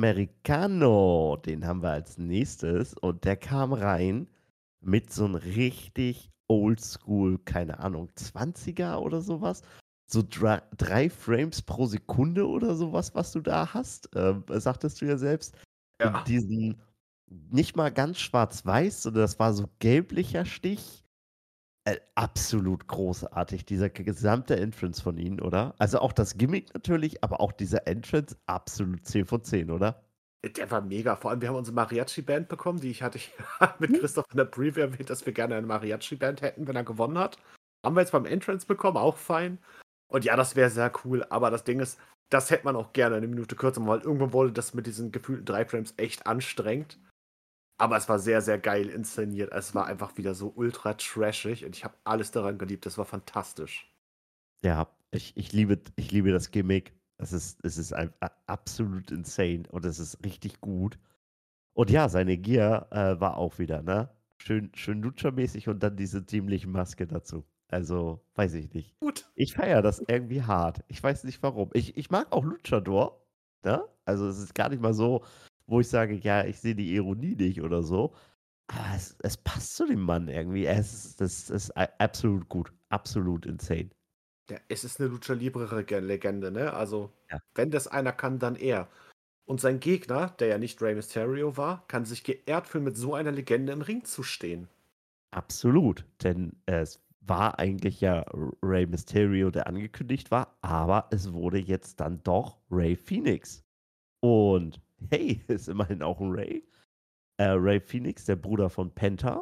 Americano. Den haben wir als Nächstes. Und der kam rein mit so 'n richtig oldschool, keine Ahnung, Zwanziger oder sowas. So dra drei Frames pro Sekunde oder sowas, was du da hast, ähm, sagtest du ja selbst. In Ja. diesen nicht mal ganz schwarz-weiß, sondern das war so gelblicher Stich. Äh, absolut großartig, dieser g gesamte Entrance von ihnen, oder? Also, auch das Gimmick natürlich, aber auch dieser Entrance absolut zehn von zehn, oder? Der war mega. Vor allem, wir haben unsere Mariachi-Band bekommen, die ich hatte ich mit Mhm. Christoph in der Preview erwähnt, dass wir gerne eine Mariachi-Band hätten, wenn er gewonnen hat. Haben wir jetzt beim Entrance bekommen, auch fein. Und ja, das wäre sehr cool. Aber das Ding ist, das hätte man auch gerne eine Minute kürzer machen, weil irgendwann wurde das mit diesen gefühlten drei Frames echt anstrengend. Aber es war sehr, sehr geil inszeniert. Es war einfach wieder so ultra trashig und ich habe alles daran geliebt. Das war fantastisch. Ja, ich ich liebe ich liebe das Gimmick. Es ist es ist ein a absolut insane und es ist richtig gut. Und ja, seine Gear, äh, war auch wieder, ne? Schön schön Lucha-mäßig und dann diese dämliche Maske dazu. Also, weiß ich nicht. Gut. Ich feiere das irgendwie hart. Ich weiß nicht warum. Ich ich mag auch Luchador, ne? Also, es ist gar nicht mal so, wo ich sage: „Ja, ich sehe die Ironie nicht“ oder so. Aber es es passt zu dem Mann irgendwie. Es ist das ist a absolut gut, absolut insane. Ja, es ist eine Lucha Libre-Legende, ne? Also, Ja. wenn das einer kann, dann er. Und sein Gegner, der ja nicht Rey Mysterio war, kann sich geehrt fühlen, mit so einer Legende im Ring zu stehen. Absolut, denn es war eigentlich ja R Rey Mysterio, der angekündigt war, aber es wurde jetzt dann doch Rey Fénix. Und hey, ist immerhin auch 'n Rey. Äh, Rey Fénix, der Bruder von Penta.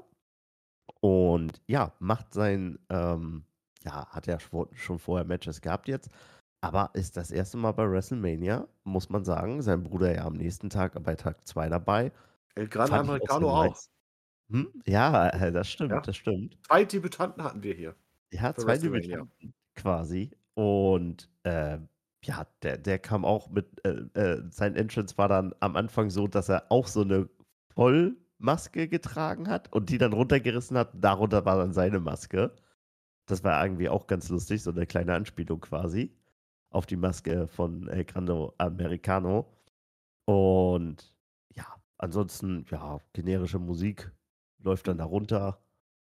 Und ja, macht sein, ähm ja, hat ja schwo schon vorher Matches gehabt jetzt, aber ist das erste Mal bei WrestleMania, muss man sagen. Sein Bruder ja am nächsten Tag bei Tag zwei dabei. El Gran Fand ich auch sehr Americano auch. nice. Hm, ja, äh, das stimmt, Ja. das stimmt. zwei Debütanten hatten wir hier Ja, für zwei WrestleMania. Debütanten quasi. Und, ähm, ja, der der kam auch mit äh, äh, sein Entrance war dann am Anfang so, dass er auch so 'ne Vollmaske getragen hat und die dann runtergerissen hat. Darunter war dann seine Maske. Das war irgendwie auch ganz lustig, so 'ne kleine Anspielung quasi auf die Maske von El Grande Americano. Und ja, ansonsten, ja, generische Musik läuft dann Mhm. da runter.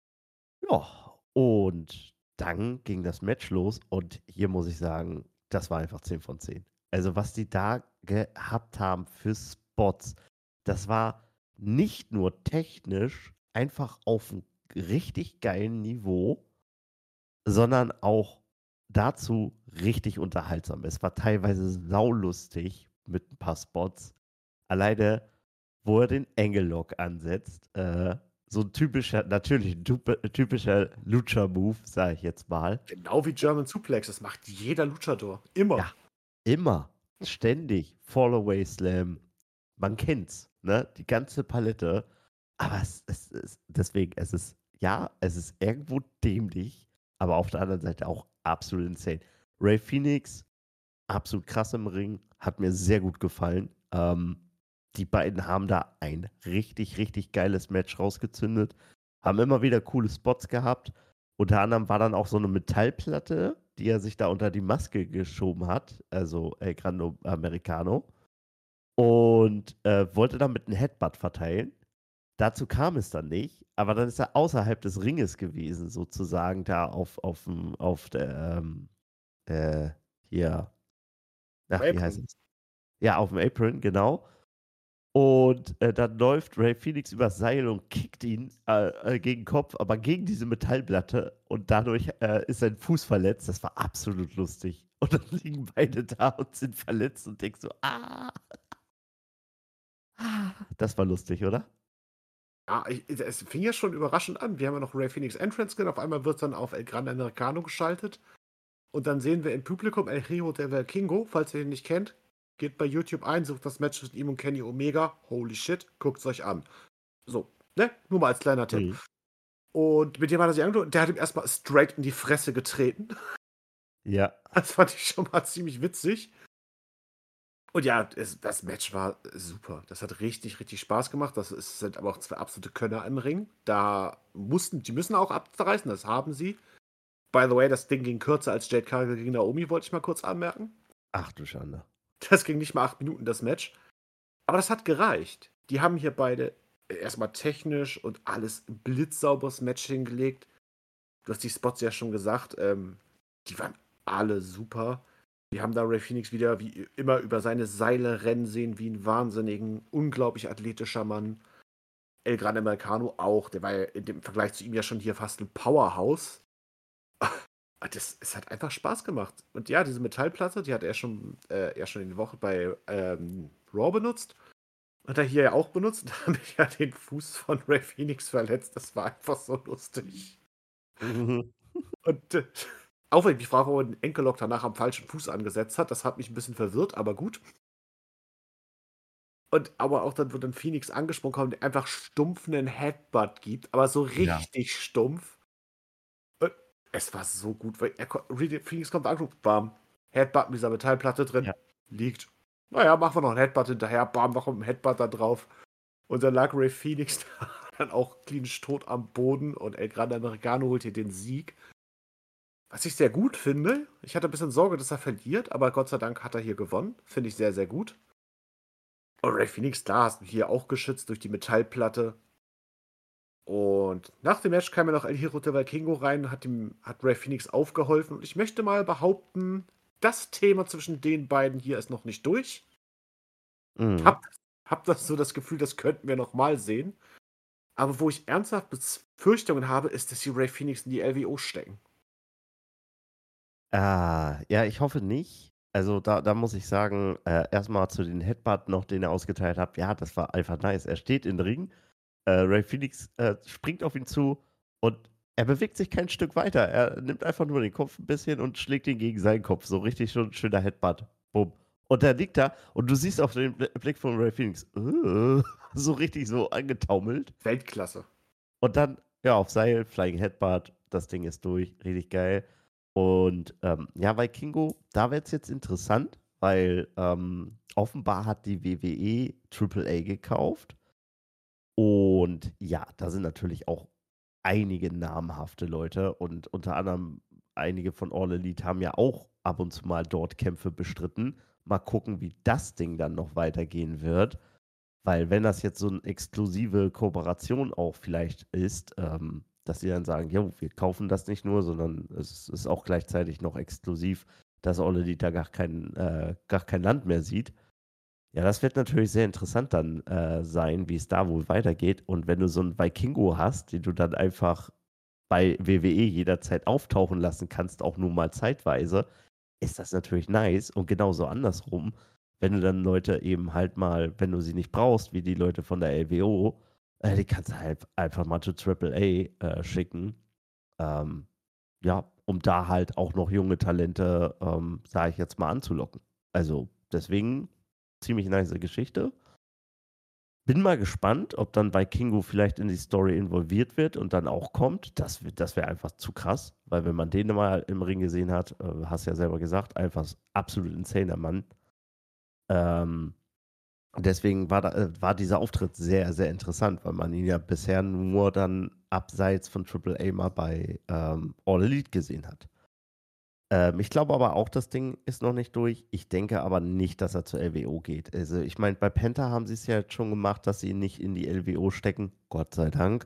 Ja, und dann ging das Match los und hier muss ich sagen, das war einfach zehn von zehn. Also, was die da gehabt haben für Spots, das war nicht nur technisch einfach auf 'n richtig geilen Niveau, sondern auch dazu richtig unterhaltsam. Es war teilweise saulustig mit 'n paar Spots. Alleine, wo er den Angle Lock ansetzt, äh, so 'n typischer natürlich 'n tupe typischer Lucha-Move, sage ich jetzt mal. Genau wie German Suplex, das macht jeder Luchador, immer. Ja, immer, ständig, Fallaway Slam. Man kennt's, ne, die ganze Palette. Aber es es ist deswegen, es ist ja, es ist irgendwo dämlich, aber auf der anderen Seite auch absolut insane. Rey Fénix, absolut krass im Ring, hat mir sehr gut gefallen. Ähm, die beiden haben da ein richtig, richtig geiles Match rausgezündet, haben immer wieder coole Spots gehabt. Unter anderem war dann auch so 'ne Metallplatte, die er sich da unter die Maske geschoben hat, also El Grande Americano, und, äh, wollte damit 'n Headbutt verteilen. Dazu kam es dann nicht, aber dann ist er außerhalb des Ringes gewesen sozusagen da auf aufm auf der, ähm, äh, hier ach, wie heißt Apron. es? Ja, aufm Apron, genau. Und, äh, dann läuft Rey Fénix übers Seil und kickt ihn, äh, äh, gegen 'n Kopf, aber gegen diese Metallplatte und dadurch, äh, ist sein Fuß verletzt. Das war absolut lustig. Und dann liegen beide da und sind verletzt und denkst so: „Ah.“ Ah, das war lustig, oder? Ja, ich es fing ja schon überraschend an. Wir haben ja noch Rey Fénix Entrance gesehen, auf einmal wird dann auf El Gran Americano geschaltet und dann sehen wir im Publikum El Hijo del Vikingo, falls ihr ihn nicht kennt. Geht bei YouTube ein, sucht das Match zwischen ihm und Kenny Omega. Holy shit, guckt's euch an. So, ne? Nur mal als kleiner Tipp. Mhm. Und mit dem hat er sich angeguckt und der hat ihm erst mal straight in die Fresse getreten. Ja. Das fand ich schon mal ziemlich witzig. Und ja, es das Match war super. Das hat richtig, richtig Spaß gemacht. Das ist sind aber auch zwei absolute Könner im Ring. Da mussten die müssen auch abreißen, das haben sie. By the way, das Ding ging kürzer als Jade Cargill gegen Naomi, wollte ich mal kurz anmerken. Ach du Schande. Das ging nicht mal acht Minuten, das Match. Aber das hat gereicht. Die haben hier beide erst mal technisch und alles blitzsauberes Match hingelegt. Du hast die Spots ja schon gesagt, ähm, die waren alle super. Wir haben da Rey Fénix wieder wie immer über seine Seile rennen sehen wie 'n wahnsinnigen, unglaublich athletischer Mann. El Gran Americano auch, der war ja in dem Vergleich zu ihm ja schon hier fast 'n Powerhouse. Ah, das es hat einfach Spaß gemacht. Und ja, diese Metallplatte, die hat er schon äh, er schon in der Woche bei, ähm, Raw benutzt. Hat er hier ja auch benutzt. Da habe ich ja den Fuß von Rey Fénix verletzt. Das war einfach so lustig. Mhm. Und, äh, auch wenn ich mich frage, warum er den Ankle Lock danach am falschen Fuß angesetzt hat. Das hat mich 'n bisschen verwirrt, aber gut. Und aber auch dann, wo dann Fénix angesprungen kommt, einfach stumpf 'nen Headbutt gibt, aber so Ja. richtig stumpf. Und es war so gut, weil er ko Rey Fénix kommt angesprungen, bam, Headbutt mit dieser Metallplatte drin, Ja. liegt. Na ja, machen wir noch 'n Headbutt hinterher, bam, noch 'n Headbutt da drauf. Und dann lag Rey Fénix da dann auch klinisch tot am Boden und El Gran Americano holt hier den Sieg. Was ich sehr gut finde, ich hatte 'n bisschen Sorge, dass er verliert, aber Gott sei Dank hat er hier gewonnen. Finde ich sehr, sehr gut. Und Rey Fénix, klar, hast du hier auch geschützt durch die Metallplatte. Und nach dem Match kam ja noch El Hijo del Vikingo rein, hat ihm hat Rey Fénix aufgeholfen. Und ich möchte mal behaupten, das Thema zwischen den beiden hier ist noch nicht durch. Mhm. Habe habe das so das Gefühl, das könnten wir noch mal sehen. Aber wo ich ernsthaft Befürchtungen habe, ist, dass sie Rey Fénix in die L W O stecken. Ah, ja, ich hoffe nicht. Also, da da muss ich sagen, äh, erst mal zu den Headbutt noch, den er ausgeteilt hat. Ja, das war einfach nice. Er steht im Ring, äh, Rey Fénix, äh, springt auf ihn zu und er bewegt sich kein Stück weiter. Er nimmt einfach nur den Kopf 'n bisschen und schlägt ihn gegen seinen Kopf. So richtig so 'n schöner Headbutt. Bumm. Und der liegt da und du siehst auf den Bl Blick von Ray Phoenix, äh, so richtig so angetaumelt. Weltklasse. Und dann, ja, auf Seil, Flying Headbutt, das Ding ist durch, richtig geil. Und ähm, ja, bei Kingo, da wird es jetzt interessant, weil ähm, offenbar hat die W W E Triple A gekauft. Und ja, da sind natürlich auch einige namhafte Leute und unter anderem einige von All Elite haben ja auch ab und zu mal dort Kämpfe bestritten. Mal gucken, wie das Ding dann noch weitergehen wird. Weil wenn das jetzt so eine exklusive Kooperation auch vielleicht ist, ähm, dass sie dann sagen, jo, wir kaufen das nicht nur, sondern es ist auch gleichzeitig noch exklusiv, dass All Elite da gar kein, äh, gar kein Land mehr sieht. Ja, das wird natürlich sehr interessant dann äh, sein, wie es da wohl weitergeht. Und wenn du so einen Vikingo hast, den du dann einfach bei W W E jederzeit auftauchen lassen kannst, auch nur mal zeitweise, ist das natürlich nice. Und genauso andersrum, wenn du dann Leute eben halt mal, wenn du sie nicht brauchst, wie die Leute von der L W O, äh, die kannst du halt einfach mal zu Triple A äh, schicken. Ähm, ja, um da halt auch noch junge Talente, ähm, sage ich jetzt mal, anzulocken. Also deswegen ziemlich nice Geschichte. Bin mal gespannt, ob dann bei Kingo vielleicht in die Story involviert wird und dann auch kommt. Das, wär- das wäre einfach zu krass, weil wenn man den mal im Ring gesehen hat, äh, hast ja selber gesagt, einfach absolut insaner Mann. Ähm, deswegen war, da, äh, war dieser Auftritt sehr, sehr interessant, weil man ihn ja bisher nur dann abseits von Triple A mal bei ähm, All Elite gesehen hat. Ähm, ich glaube aber auch, das Ding ist noch nicht durch. Ich denke aber nicht, dass er zur L W O geht. Also, ich meine, bei Penta haben sie es ja jetzt schon gemacht, dass sie ihn nicht in die L W O stecken. Gott sei Dank.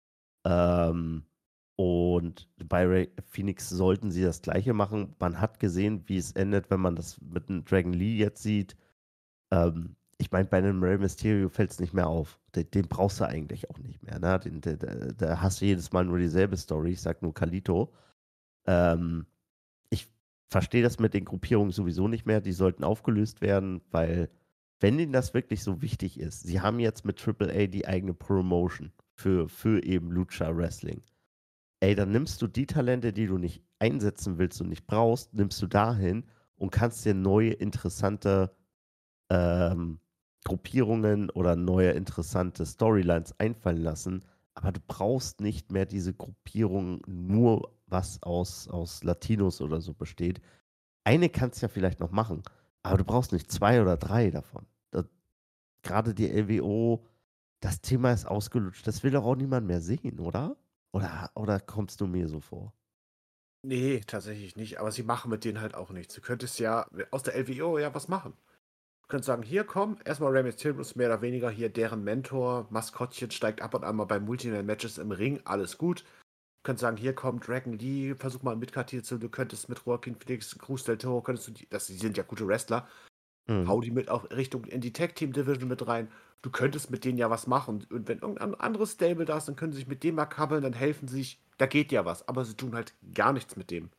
Ähm, und bei Ray Phoenix sollten sie das Gleiche machen. Man hat gesehen, wie es endet, wenn man das mit einem Dragon Lee jetzt sieht. Ähm, ich meine, bei einem Rey Mysterio fällt es nicht mehr auf. Den, den brauchst du eigentlich auch nicht mehr. Ne? Den, den, der- da hast du jedes Mal nur dieselbe Story. Ich sag nur Kalito. Ähm, ich verstehe das mit den Gruppierungen sowieso nicht mehr. Die sollten aufgelöst werden, weil, wenn ihnen das wirklich so wichtig ist, sie haben jetzt mit Triple A die eigene Promotion für, für eben Lucha Wrestling. Ey, dann nimmst du die Talente, die du nicht einsetzen willst und nicht brauchst, nimmst du dahin und kannst dir neue interessante ähm, Gruppierungen oder neue interessante Storylines einfallen lassen. Aber du brauchst nicht mehr diese Gruppierung nur, was aus, aus Latinos oder so besteht. Eine kannst du ja vielleicht noch machen, aber du brauchst nicht zwei oder drei davon. Das, gerade die L W O, das Thema ist ausgelutscht. Das will doch auch niemand mehr sehen, oder? Oder, oder kommst du mir so vor? Nee, tatsächlich nicht. Aber sie machen mit denen halt auch nichts. Du könntest ja aus der L W O ja was machen. Du könntest sagen, hier komm, erstmal Rey Mysterio ist mehr oder weniger hier deren Mentor, Maskottchen steigt ab und an mal bei Multiman-Matches im Ring, alles gut. Du könntest sagen, hier kommt Dragon Lee, versuch mal ein Midcard-Titel zu, du könntest mit Joaquin Phoenix, Cruz del Toro, könntest du die, das, die sind ja gute Wrestler, Mhm. hau die mit auch Richtung in die Tag-Team-Division mit rein. Du könntest mit denen ja was machen. Und wenn irgendein anderes Stable da ist, dann können sie sich mit dem mal kabbeln, dann helfen sie sich, da geht ja was. Aber sie tun halt gar nichts mit dem.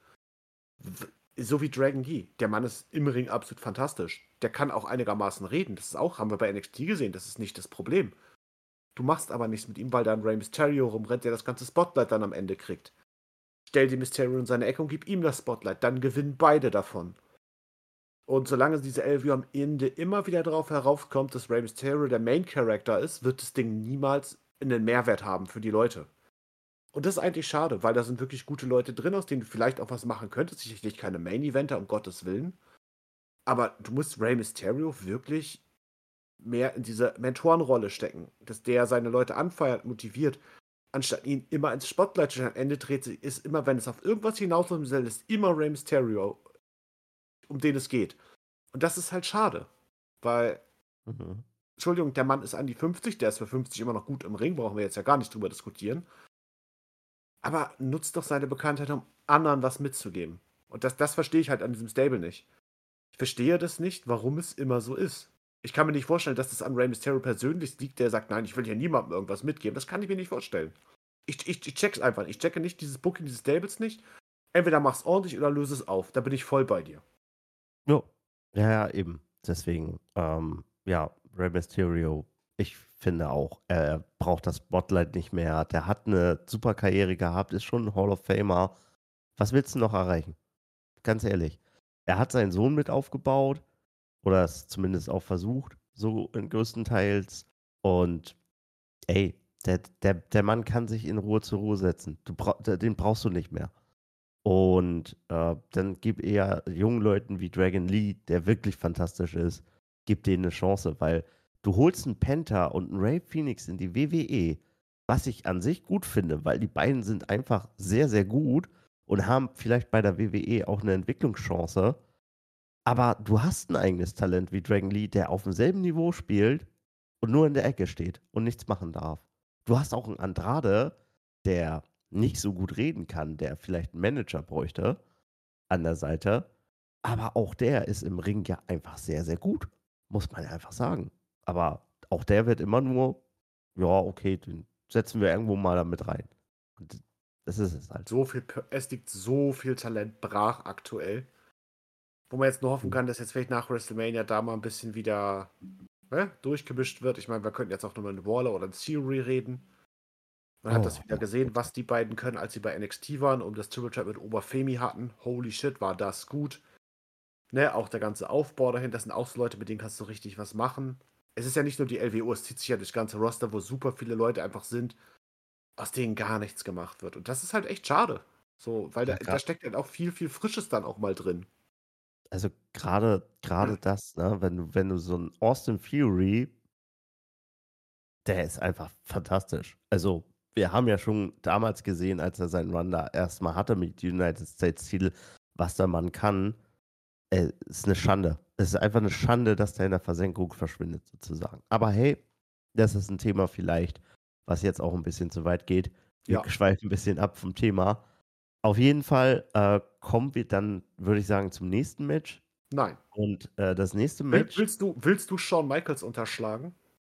So wie Dragon Lee. Der Mann ist im Ring absolut fantastisch. Der kann auch einigermaßen reden. Das ist auch, haben wir bei N X T gesehen, das ist nicht das Problem. Du machst aber nichts mit ihm, weil da ein Rey Mysterio rumrennt, der das ganze Spotlight dann am Ende kriegt. Stell die Mysterio in seine Ecke und gib ihm das Spotlight. Dann gewinnen beide davon. Und solange diese L W O am Ende immer wieder darauf heraufkommt, dass Rey Mysterio der Main Character ist, wird das Ding niemals einen Mehrwert haben für die Leute. Und das ist eigentlich schade, weil da sind wirklich gute Leute drin, aus denen du vielleicht auch was machen könntest. Sicherlich keine Main-Eventer, um Gottes Willen. Aber du musst Rey Mysterio wirklich mehr in diese Mentorenrolle stecken, dass der seine Leute anfeuert, motiviert, anstatt ihn immer ins Spotlight zu stellen. Am Ende dreht sich, ist immer, wenn es auf irgendwas hinausläuft, ist immer Rey Mysterio, um den es geht. Und das ist halt schade, weil, Mhm. Entschuldigung, der Mann ist an die fünfzig, der ist für fünfzig immer noch gut im Ring, brauchen wir jetzt ja gar nicht drüber diskutieren. Aber nutzt doch seine Bekanntheit, um anderen was mitzugeben. Und das, das verstehe ich halt an diesem Stable nicht. Ich verstehe das nicht, warum es immer so ist. Ich kann mir nicht vorstellen, dass das an Rey Mysterio persönlich liegt, der sagt, nein, ich will hier niemandem irgendwas mitgeben. Das kann ich mir nicht vorstellen. Ich, ich, ich check's einfach. Ich checke nicht dieses Booking dieses Stables nicht. Entweder mach's ordentlich oder löse es auf. Da bin ich voll bei dir. Jo. Ja, ja, eben. Deswegen, ähm, ja, Rey Mysterio, ich finde auch, er braucht das Spotlight nicht mehr. Der hat eine super Karriere gehabt, ist schon ein Hall of Famer. Was willst du noch erreichen? Ganz ehrlich. Er hat seinen Sohn mit aufgebaut oder es zumindest auch versucht, so in größtenteils. Und ey, der der der Mann kann sich in Ruhe zur Ruhe setzen. Du brau d den brauchst du nicht mehr. Und, äh, dann gib eher jungen Leuten wie Dragon Lee, der wirklich fantastisch ist, gib denen 'ne Chance, weil du holst 'n Penta und 'n Rey Fénix in die W W E, was ich an sich gut finde, weil die beiden sind einfach sehr, sehr gut und haben vielleicht bei der W W E auch 'ne Entwicklungschance. Aber du hast 'n eigenes Talent wie Dragon Lee, der auf'm selben Niveau spielt und nur in der Ecke steht und nichts machen darf. Du hast auch 'n Andrade, der nicht so gut reden kann, der vielleicht 'n Manager bräuchte an der Seite, aber auch der ist im Ring ja einfach sehr, sehr gut, muss man ja einfach sagen. Aber auch der wird immer nur: „Ja, okay, den setzen wir irgendwo mal da mit rein.“ Und das ist es halt. So viel P es liegt so viel Talent brach aktuell, wo man jetzt nur hoffen Mhm. kann, dass jetzt vielleicht nach WrestleMania da mal 'n bisschen wieder, ne, durchgemischt wird. Ich meine, wir könnten jetzt auch noch mal 'n Waller oder 'n Theory reden. Man hat das Oh, wieder ja, gesehen, bitte. was die beiden können, als sie bei N X T waren und das Triple Threat mit Oberfemi hatten. Holy shit, war das gut. Ne, auch der ganze Aufbau dahinter, das sind auch so Leute, mit denen kannst du richtig was machen. Es ist ja nicht nur die L W O, es zieht sich ja durchs ganze Roster, wo super viele Leute einfach sind, aus denen gar nichts gemacht wird. Und das ist halt echt schade. So, weil da Ja, da gra steckt halt auch viel, viel Frisches dann auch mal drin. Also, grade grade das, ne, wenn du wenn du so 'n Austin Theory der ist einfach fantastisch. Also, wir haben ja schon damals gesehen, als er seinen Run da erst mal hatte mit United States Titel, was der Mann kann. Äh, ist 'ne Schande. Es ist einfach 'ne Schande, dass der in der Versenkung verschwindet sozusagen. Aber hey, das ist 'n Thema vielleicht, was jetzt auch 'n bisschen zu weit geht. Wir Ja. schweifen 'n bisschen ab vom Thema. Auf jeden Fall, äh, kommen wir dann, würde ich sagen, zum nächsten Match. Nein. Und, äh, das nächste Will Match willst du willst du Shawn Michaels unterschlagen?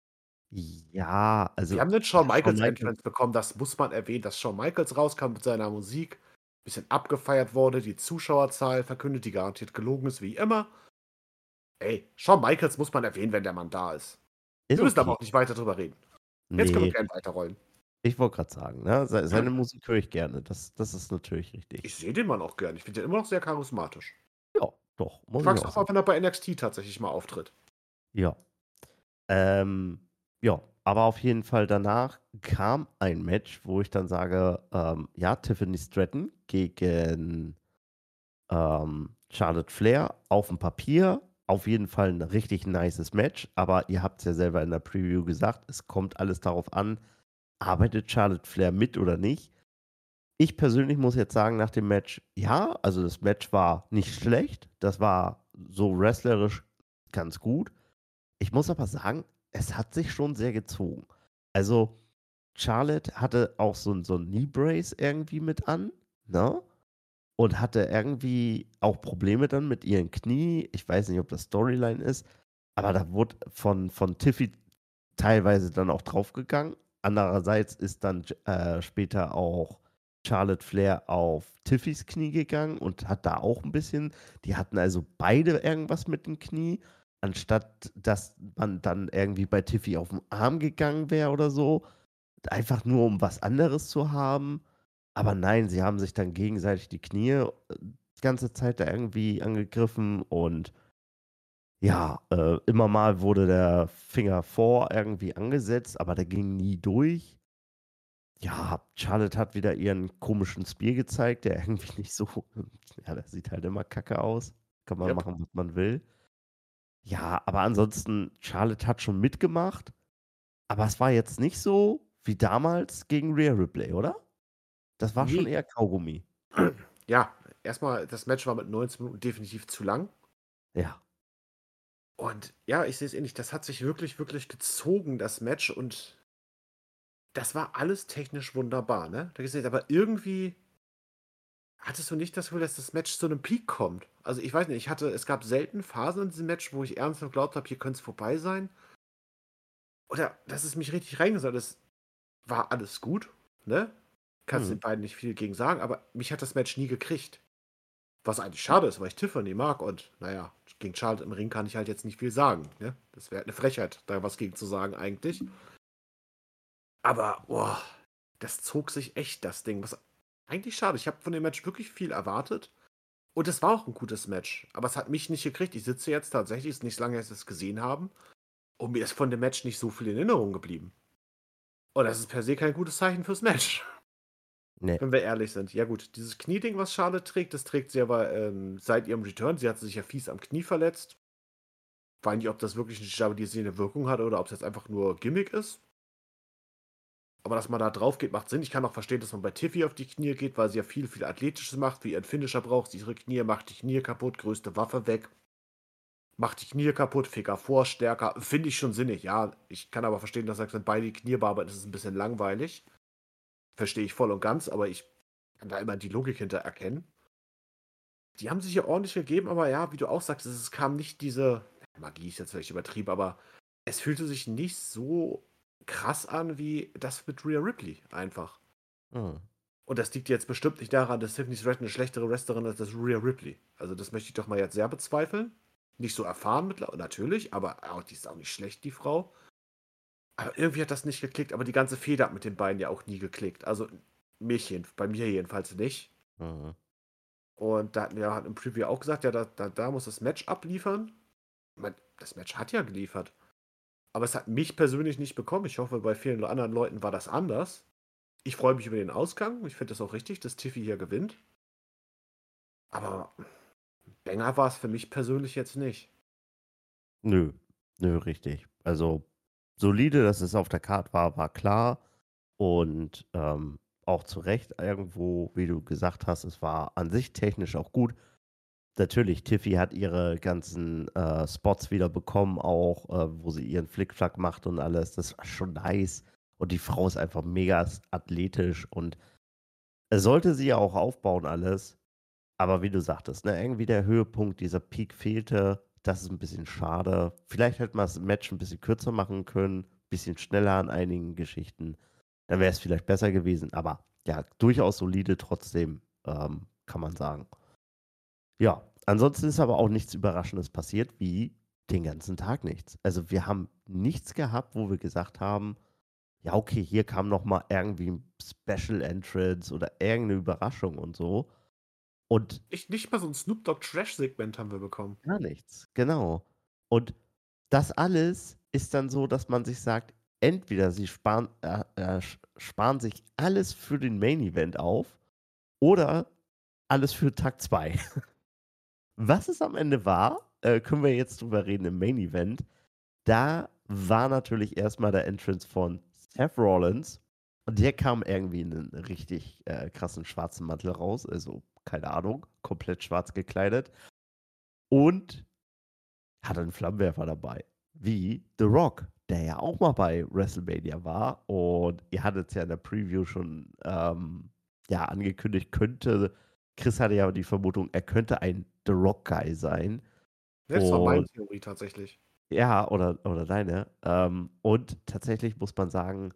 Ja, also, Wir haben 'nen ja, Shawn Shawn Michaels Michaels Entrance bekommen, das muss man erwähnen, dass Shawn Michaels rauskam mit seiner Musik, bisschen abgefeiert wurde, die Zuschauerzahl verkündet, die garantiert gelogen ist wie immer. Ey, Shawn Michaels muss man erwähnen, wenn der Mann da ist. ist Wir müssen aber okay. auch nicht weiter drüber reden. Jetzt können wir Ne, gern weiterrollen. ich wollte grad sagen, ne, sei seine Musik höre ich gerne. Das das ist natürlich richtig. Ich sehe den Mann auch gern. Ich finde den immer noch sehr charismatisch. Ja, doch, Ich muss ich mag's auch auch mal, sagen. wenn er bei N X T tatsächlich mal auftritt. Ja. Ähm, ja, aber auf jeden Fall danach kam ein Match, wo ich dann sage, ähm, ja, Tiffany Stratton gegen, ähm, Charlotte Flair auf'm Papier auf jeden Fall 'n richtig nices Match, aber ihr habt's ja selber in der Preview gesagt, es kommt alles darauf an, arbeitet Charlotte Flair mit oder nicht? Ich persönlich muss jetzt sagen nach dem Match, ja, also, das Match war nicht schlecht. Das war so wrestlerisch ganz gut. Ich muss aber sagen, es hat sich schon sehr gezogen. Also, Charlotte hatte auch so 'n so 'n Knee Brace irgendwie mit an, ne? Und hatte irgendwie auch Probleme dann mit ihren Knie. Ich weiß nicht, ob das Storyline ist, aber da wurde von von Tiffy teilweise dann auch draufgegangen. Andererseits ist dann j äh, später auch Charlotte Flair auf Tiffys Knie gegangen und hat da auch 'n bisschen die hatten also beide irgendwas mit dem Knie, anstatt dass man dann irgendwie bei Tiffy auf'n Arm gegangen wäre oder so, einfach nur, um was anderes zu haben. Aber nein, sie haben sich dann gegenseitig die Knie, äh, die ganze Zeit da irgendwie angegriffen und ja, äh, immer mal wurde der Finger vor irgendwie angesetzt, aber der ging nie durch. Ja, Charlotte hat wieder ihren komischen Spear gezeigt, der irgendwie nicht so ja, der sieht halt immer kacke aus. Kann man Jap. machen, was man will. Ja, aber ansonsten, Charlotte hat schon mitgemacht, aber es war jetzt nicht so wie damals gegen Rhea Ripley, oder? Das war schon Ne. eher Kaugummi. Ja, erst mal, das Match war mit neunzehn Minuten definitiv zu lang. Ja. Und ja, ich sehe es ähnlich. Das hat sich wirklich, wirklich gezogen, das Match und das war alles technisch wunderbar, ne? Aber irgendwie hattest du nicht das Gefühl, dass das Match zu 'nem Peak kommt? Also, ich weiß nicht, ich hatte es gab selten Phasen in diesem Match, wo ich ernsthaft geglaubt habe, hier könnte es vorbei sein. Oder dass es mich richtig reingesogen hat. Es war alles gut, ne? Kannst Mhm. den beiden nicht viel gegen sagen, aber mich hat das Match nie gekriegt. Was eigentlich schade ist, weil ich Tiffany mag und na ja, gegen Charlotte im Ring kann ich halt jetzt nicht viel sagen, ne? Das wäre halt 'ne Frechheit, da was gegen zu sagen eigentlich. Aber, boah, das zog sich echt, das Ding. Was eigentlich schade. Ich habe von dem Match wirklich viel erwartet. Und es war auch ein gutes Match, aber es hat mich nicht gekriegt. Ich sitze jetzt tatsächlich, ist nicht lange her, dass wir es gesehen haben, und mir ist von dem Match nicht so viel in Erinnerung geblieben. Und das ist per se kein gutes Zeichen fürs Match, Ne. wenn wir ehrlich sind. Ja gut, dieses Knieding, was Charlotte trägt, das trägt sie aber, ähm, seit ihrem Return. Sie hatte sich ja fies am Knie verletzt. Weiß nicht, ob das wirklich 'ne stabilisierende Wirkung hat oder ob's jetzt einfach nur Gimmick ist. Aber dass man da drauf geht, macht Sinn. Ich kann auch verstehen, dass man bei Tiffy auf die Knie geht, weil sie ja viel, viel Athletisches macht, wie ihren Finisher braucht. Sie ihre Knie, macht die Knie kaputt, größte Waffe weg. Macht die Knie kaputt, Finger vor, stärker. Finde ich schon sinnig, ja. Ich kann aber verstehen, dass er sagt, wenn beide die Knie bearbeiten, ist es ein bisschen langweilig. Verstehe ich voll und ganz, aber ich kann da immer die Logik hinter erkennen. Die haben sich ja ordentlich gegeben, aber ja, wie du auch sagst, es kam nicht diese Magie ist jetzt vielleicht übertrieben, aber es fühlte sich nicht so krass an wie das mit Rhea Ripley einfach. Mhm. Und das liegt jetzt bestimmt nicht daran, dass Tiffany Stratton eine schlechtere Wrestlerin ist als Rhea Ripley. Also das möchte ich doch mal jetzt sehr bezweifeln. Nicht so erfahren mittlerweile, natürlich, aber auch, die ist auch nicht schlecht, die Frau. Aber irgendwie hat das nicht geklickt, aber die ganze Fehde hat mit den beiden ja auch nie geklickt. Also mich jeden, bei mir jedenfalls nicht. Mhm. Und da hatten wir halt im Preview auch gesagt, ja, da, da, da muss das Match abliefern. Ich meine, das Match hat ja geliefert. Aber es hat mich persönlich nicht bekommen. Ich hoffe, bei vielen anderen Leuten war das anders. Ich freue mich über den Ausgang. Ich finde es auch richtig, dass Tiffy hier gewinnt. Aber Banger war es für mich persönlich jetzt nicht. Nö, nö, richtig. Also solide, dass es auf der Card war, war klar. Und ähm, auch zu Recht irgendwo, wie du gesagt hast, es war an sich technisch auch gut. Natürlich, Tiffy hat ihre ganzen äh, Spots wieder bekommen, auch äh, wo sie ihren Flickflack macht und alles. Das war schon nice. Und die Frau ist einfach mega athletisch und es sollte sie ja auch aufbauen, alles. Aber wie du sagtest, ne, irgendwie der Höhepunkt, dieser Peak fehlte. Das ist ein bisschen schade. Vielleicht hätte man das Match ein bisschen kürzer machen können, ein bisschen schneller an einigen Geschichten. Dann wäre es vielleicht besser gewesen. Aber ja, durchaus solide trotzdem, ähm, kann man sagen. Ja, ansonsten ist aber auch nichts Überraschendes passiert, wie den ganzen Tag nichts. Also, wir haben nichts gehabt, wo wir gesagt haben: „Ja, okay, hier kam noch mal irgendwie 'n Special Entrance oder irgendeine Überraschung und so.“ Und Ich, nicht mal so ein Snoop Dogg Trash-Segment haben wir bekommen. gar nichts, genau. Und das alles ist dann so, dass man sich sagt, entweder sie sparen äh, äh, sch sparen sich alles für den Main Event auf oder alles für Tag zwei. Was es am Ende war, äh, können wir jetzt drüber reden im Main Event. Da war natürlich erst mal der Entrance von Seth Rollins und der kam irgendwie in 'nen richtig, äh, krassen schwarzen Mantel raus, also, keine Ahnung, komplett schwarz gekleidet und hatte 'n Flammenwerfer dabei, wie The Rock, der ja auch mal bei WrestleMania war und ihr hattet's ja in der Preview schon, ähm, ja, angekündigt, könnte Chris hatte ja die Vermutung, er könnte ein The Rock Guy sein Ja, das war meine und Theorie tatsächlich. ja, oder oder deine. Ähm, und tatsächlich muss man sagen,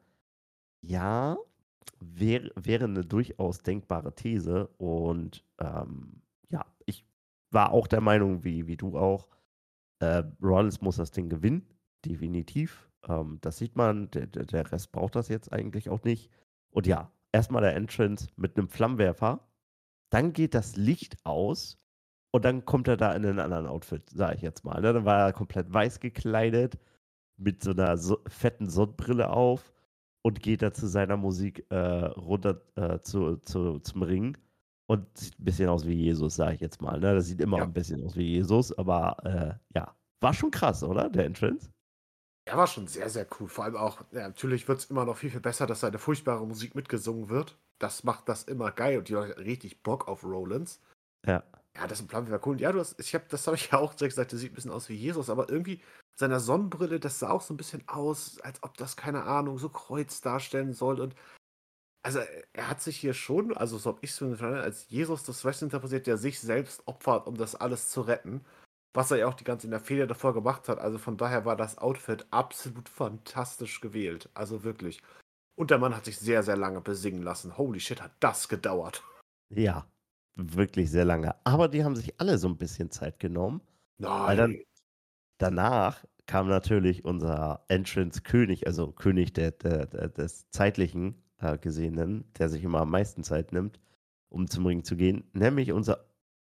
ja, wäre wäre 'ne durchaus denkbare These und, ähm, ja, ich war auch der Meinung wie wie du auch, äh, Rollins muss das Ding gewinnen, definitiv. Ähm, das sieht man, der der der Rest braucht das jetzt eigentlich auch nicht. Und ja, erst mal der Entrance mit 'nem Flammenwerfer, dann geht das Licht aus und dann kommt er da in 'nen anderen Outfit, sage ich jetzt mal, ne? Dann war er komplett weiß gekleidet mit so 'ner so fetten Sonnenbrille auf und geht da zu seiner Musik, äh, runter, äh, zu zu zum Ring und sieht 'n bisschen aus wie Jesus, sage ich jetzt mal, ne? Das sieht immer Ja. 'n bisschen aus wie Jesus, aber, äh, ja. War schon krass, oder, der Entrance? Er war schon sehr, sehr cool. Vor allem auch, ja, natürlich wird es immer noch viel, viel besser, dass seine furchtbare Musik mitgesungen wird. Das macht das immer geil und die Leute hatten richtig Bock auf Rollins. Ja. Ja, das im Plan war cool. Und ja, du hast, ich habe, das habe ich ja auch direkt gesagt, der sieht ein bisschen aus wie Jesus, aber irgendwie mit seiner Sonnenbrille, das sah auch so ein bisschen aus, als ob das, keine Ahnung, so Kreuz darstellen soll. Und also er er hat sich hier schon, also so habe ich es als Jesus das Wrestling interpretiert, der sich selbst opfert, um das alles zu retten. Was er ja auch die ganze in der Fehde davor gemacht hat. Also von daher war das Outfit absolut fantastisch gewählt. Also wirklich. Und der Mann hat sich sehr, sehr lange besingen lassen. Holy shit, hat das gedauert. Ja, wirklich sehr lange. Aber die haben sich alle so 'n bisschen Zeit genommen, weil dann Nein. danach kam natürlich unser Entrance-König, also König der der der des zeitlichen, äh, Gesehenen, der sich immer am meisten Zeit nimmt, um zum Ring zu gehen, nämlich unser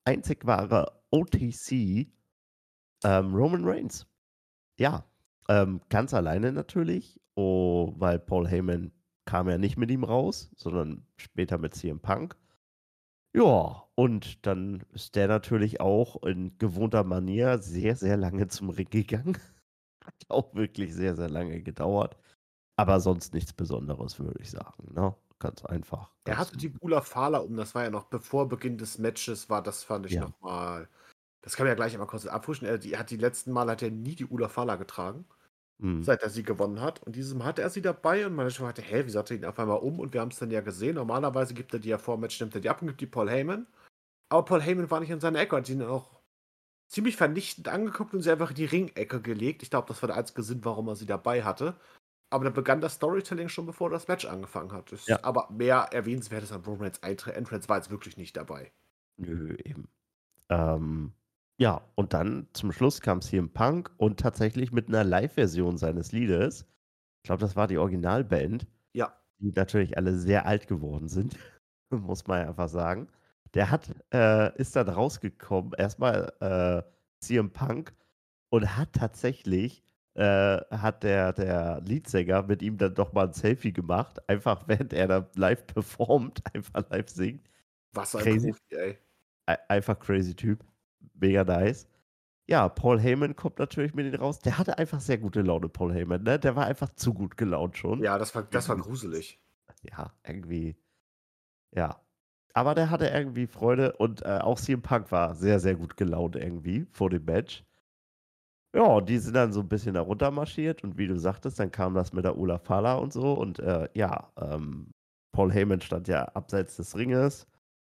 einzig wahre O T C, ähm, Roman Reigns. Ja, ähm, ganz alleine natürlich, oh, weil Paul Heyman kam ja nicht mit ihm raus, sondern später mit C M Punk. Ja, und dann ist der natürlich auch in gewohnter Manier sehr, sehr lange zum Ring gegangen. Hat auch wirklich sehr, sehr lange gedauert. Aber sonst nichts Besonderes, würde ich sagen, ne? Ganz einfach, Er ganz hatte die normal. Bula Fala um, das war ja noch bevor Beginn des Matches war, das fand ich Ja. noch mal das kann man ja gleich einmal kurz abfrischen. Er die hat die letzten Male hat er nie die Ula Fala getragen, Mhm. seit er sie gewonnen hat. Und dieses Mal hatte er sie dabei und meine Schwester hatte: „Hä, wieso hat er ihn auf einmal um?“ Und wir haben's dann ja gesehen. Normalerweise gibt er die ja vor Match nimmt er die ab und gibt die Paul Heyman. Aber Paul Heyman war nicht in seiner Ecke, hat ihn dann auch ziemlich vernichtend angeguckt und sie einfach in die Ringecke gelegt. Ich glaube, das war der einzige Sinn, warum er sie dabei hatte. Aber da begann das Storytelling schon, bevor das Match angefangen hat. Ja. Das aber mehr Erwähnenswertes an Roman Reigns Eintre Entrance war jetzt wirklich nicht dabei. Nö, eben. Ähm, ja, und dann zum Schluss kam C M Punk und tatsächlich mit 'ner Live-Version seines Liedes. Ich glaube, das war die Originalband, Ja. die natürlich alle sehr alt geworden sind, muss man ja einfach sagen. Der hat äh, ist dann rausgekommen, erst mal, äh, C M Punk und hat tatsächlich äh, hat der der Leadsänger mit ihm dann doch mal 'n Selfie gemacht, einfach während er da live performt, einfach live singt. Was für ein Crazy. Profi, ey. Ei einfach crazy Typ. Mega nice. Ja, Paul Heyman kommt natürlich mit denen raus. Der hatte einfach sehr gute Laune, Paul Heyman, ne? Der war einfach zu gut gelaunt schon. Ja, das war das war Irgendwie. gruselig. Ja, irgendwie ja. Aber der hatte irgendwie Freude und, äh, auch C M Punk war sehr, sehr gut gelaunt irgendwie vor dem Match. Ja, und die sind dann so 'n bisschen da runter marschiert und wie du sagtest, dann kam das mit der Ula Fala und so und, äh, ja, ähm, Paul Heyman stand ja abseits des Ringes.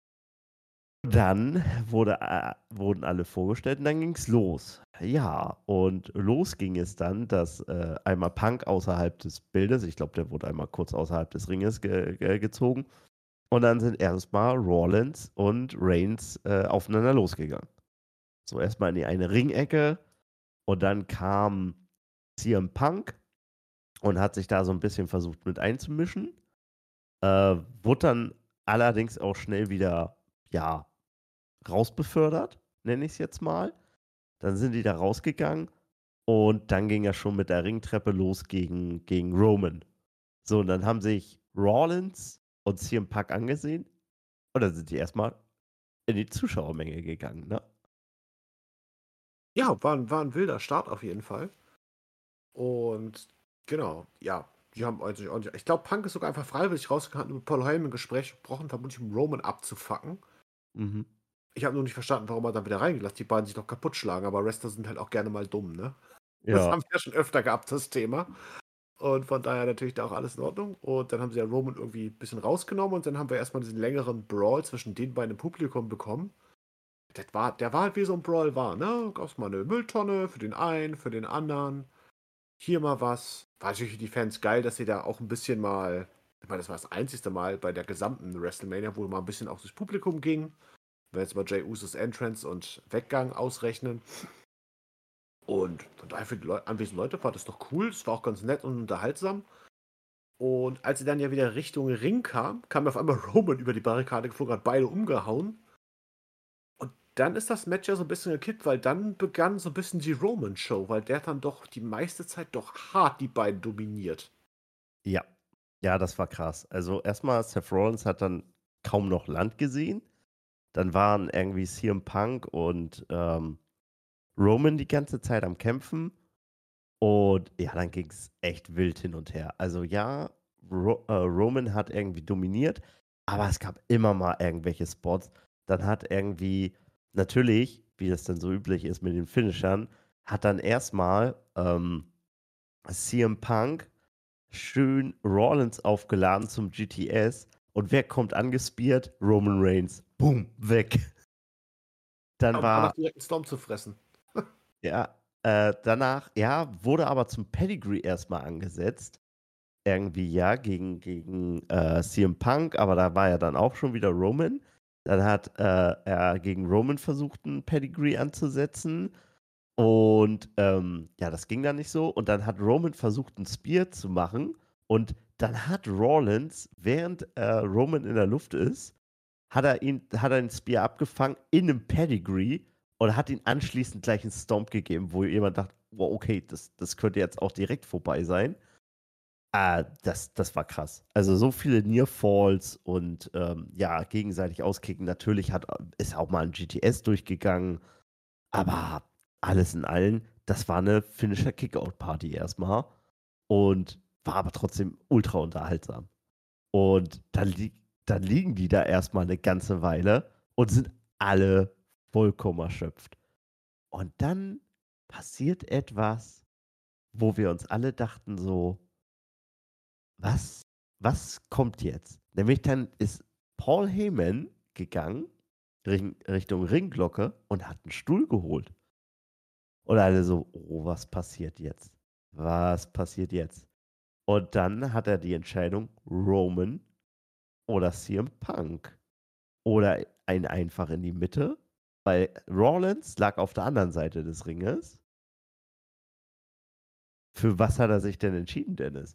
Dann wurde äh, wurden alle vorgestellt und dann ging's los. Ja, und los ging es dann, dass, äh, einmal Punk außerhalb des Bildes ich glaube, der wurde einmal kurz außerhalb des Ringes ge ge gezogen. Und dann sind erst mal Rollins und Reigns, äh, aufeinander losgegangen. So erst mal in die eine Ringecke und dann kam C M Punk und hat sich da so 'n bisschen versucht mit einzumischen. Äh, wurde dann allerdings auch schnell wieder, ja, rausbefördert, nenne ich's jetzt mal. Dann sind die da rausgegangen und dann ging er schon mit der Ringtreppe los gegen gegen Roman. So, und dann haben sich Rollins und C M Punk angesehen und dann sind die erst mal in die Zuschauermenge gegangen, ne? Ja, war 'n war 'n wilder Start auf jeden Fall. Und genau, ja, die haben eigentlich auch nicht ich glaube, Punk ist sogar einfach freiwillig rausgegangen, hat mit Paul Heyman 'n Gespräch gebrochen, vermutlich um Roman abzufucken. Mhm. Ich habe nur nicht verstanden, warum er dann wieder reingelassen die beiden sich doch kaputtschlagen, aber Wrestler sind halt auch gerne mal dumm, ne? Das Ja. haben wir ja schon öfter gehabt, das Thema. Und von daher natürlich da auch alles in Ordnung. Und dann haben sie ja Roman irgendwie bisschen rausgenommen und dann haben wir erst mal diesen längeren Brawl zwischen den beiden im Publikum bekommen. Das war der war halt wie so 'n Brawl war, ne? Gab's mal 'ne Mülltonne für den einen, für den anderen. Hier mal was. War natürlich für die Fans geil, dass sie da auch 'n bisschen mal ich meine, das war das einzigste Mal bei der gesamten WrestleMania, wo mal 'n bisschen auch durchs Publikum ging. Wenn wir jetzt mal Jey Usos Entrance und Weggang ausrechnen. Und von daher für die Leu anwesenden Leute war das doch cool. Es war auch ganz nett und unterhaltsam. Und als sie dann ja wieder Richtung Ring kamen, kam auf einmal Roman über die Barrikade geflogen, hat beide umgehauen. Und dann ist das Match ja so 'n bisschen gekippt, weil dann begann so 'n bisschen die Roman-Show, weil der hat dann doch die meiste Zeit doch hart die beiden dominiert. Ja. Ja, das war krass. Also, erst mal Seth Rollins hat dann kaum noch Land gesehen. Dann waren irgendwie C M Punk und, ähm, Roman die ganze Zeit am Kämpfen. Und ja, dann ging's echt wild hin und her. Also ja, Ro äh, Roman hat irgendwie dominiert, aber es gab immer mal irgendwelche Spots. Dann hat irgendwie natürlich, wie das dann so üblich ist mit den Finishern, hat dann erst mal, ähm, C M Punk schön Rollins aufgeladen zum G T S. Und wer kommt angespiert? Roman Reigns. Bum, weg. Ja, Dann und danach war direkt 'n Storm zu fressen. Ja, äh, danach, ja, wurde aber zum Pedigree erst mal angesetzt. Irgendwie, ja, gegen gegen, äh, C M Punk, aber da war ja dann auch schon wieder Roman. Dann hat, äh, er gegen Roman versucht, 'n Pedigree anzusetzen. Und, ähm, ja, das ging dann nicht so. Und dann hat Roman versucht, 'n Spear zu machen. Und dann hat Rollins, während, äh, Roman in der Luft ist hat er ihn hat er den Spear abgefangen in 'nem Pedigree und hat ihn anschließend gleich 'n Stomp gegeben, wo jemand dachte: „Wow, okay, das das könnte jetzt auch direkt vorbei sein." Ah, das das war krass. Also, so viele Near Falls und, ähm, ja, gegenseitig auskicken. Natürlich hat ist auch mal 'n G T S durchgegangen, aber alles in allem, das war 'ne Finisher Kickout Party erst mal und war aber trotzdem ultra unterhaltsam. Und dann lieg dann liegen die da erst mal 'ne ganze Weile und sind alle vollkommen erschöpft. Und dann passiert etwas, wo wir uns alle dachten so: „Was was kommt jetzt?" Nämlich dann ist Paul Heyman gegangen Ring Richtung Ringglocke und hat 'n Stuhl geholt. Und alle so: „Oh, was passiert jetzt? Was passiert jetzt?" Und dann hat er die Entscheidung Roman oder C M Punk oder einen einfach in die Mitte, weil Rollins lag auf der anderen Seite des Ringes. Für was hat er sich denn entschieden, Dennis?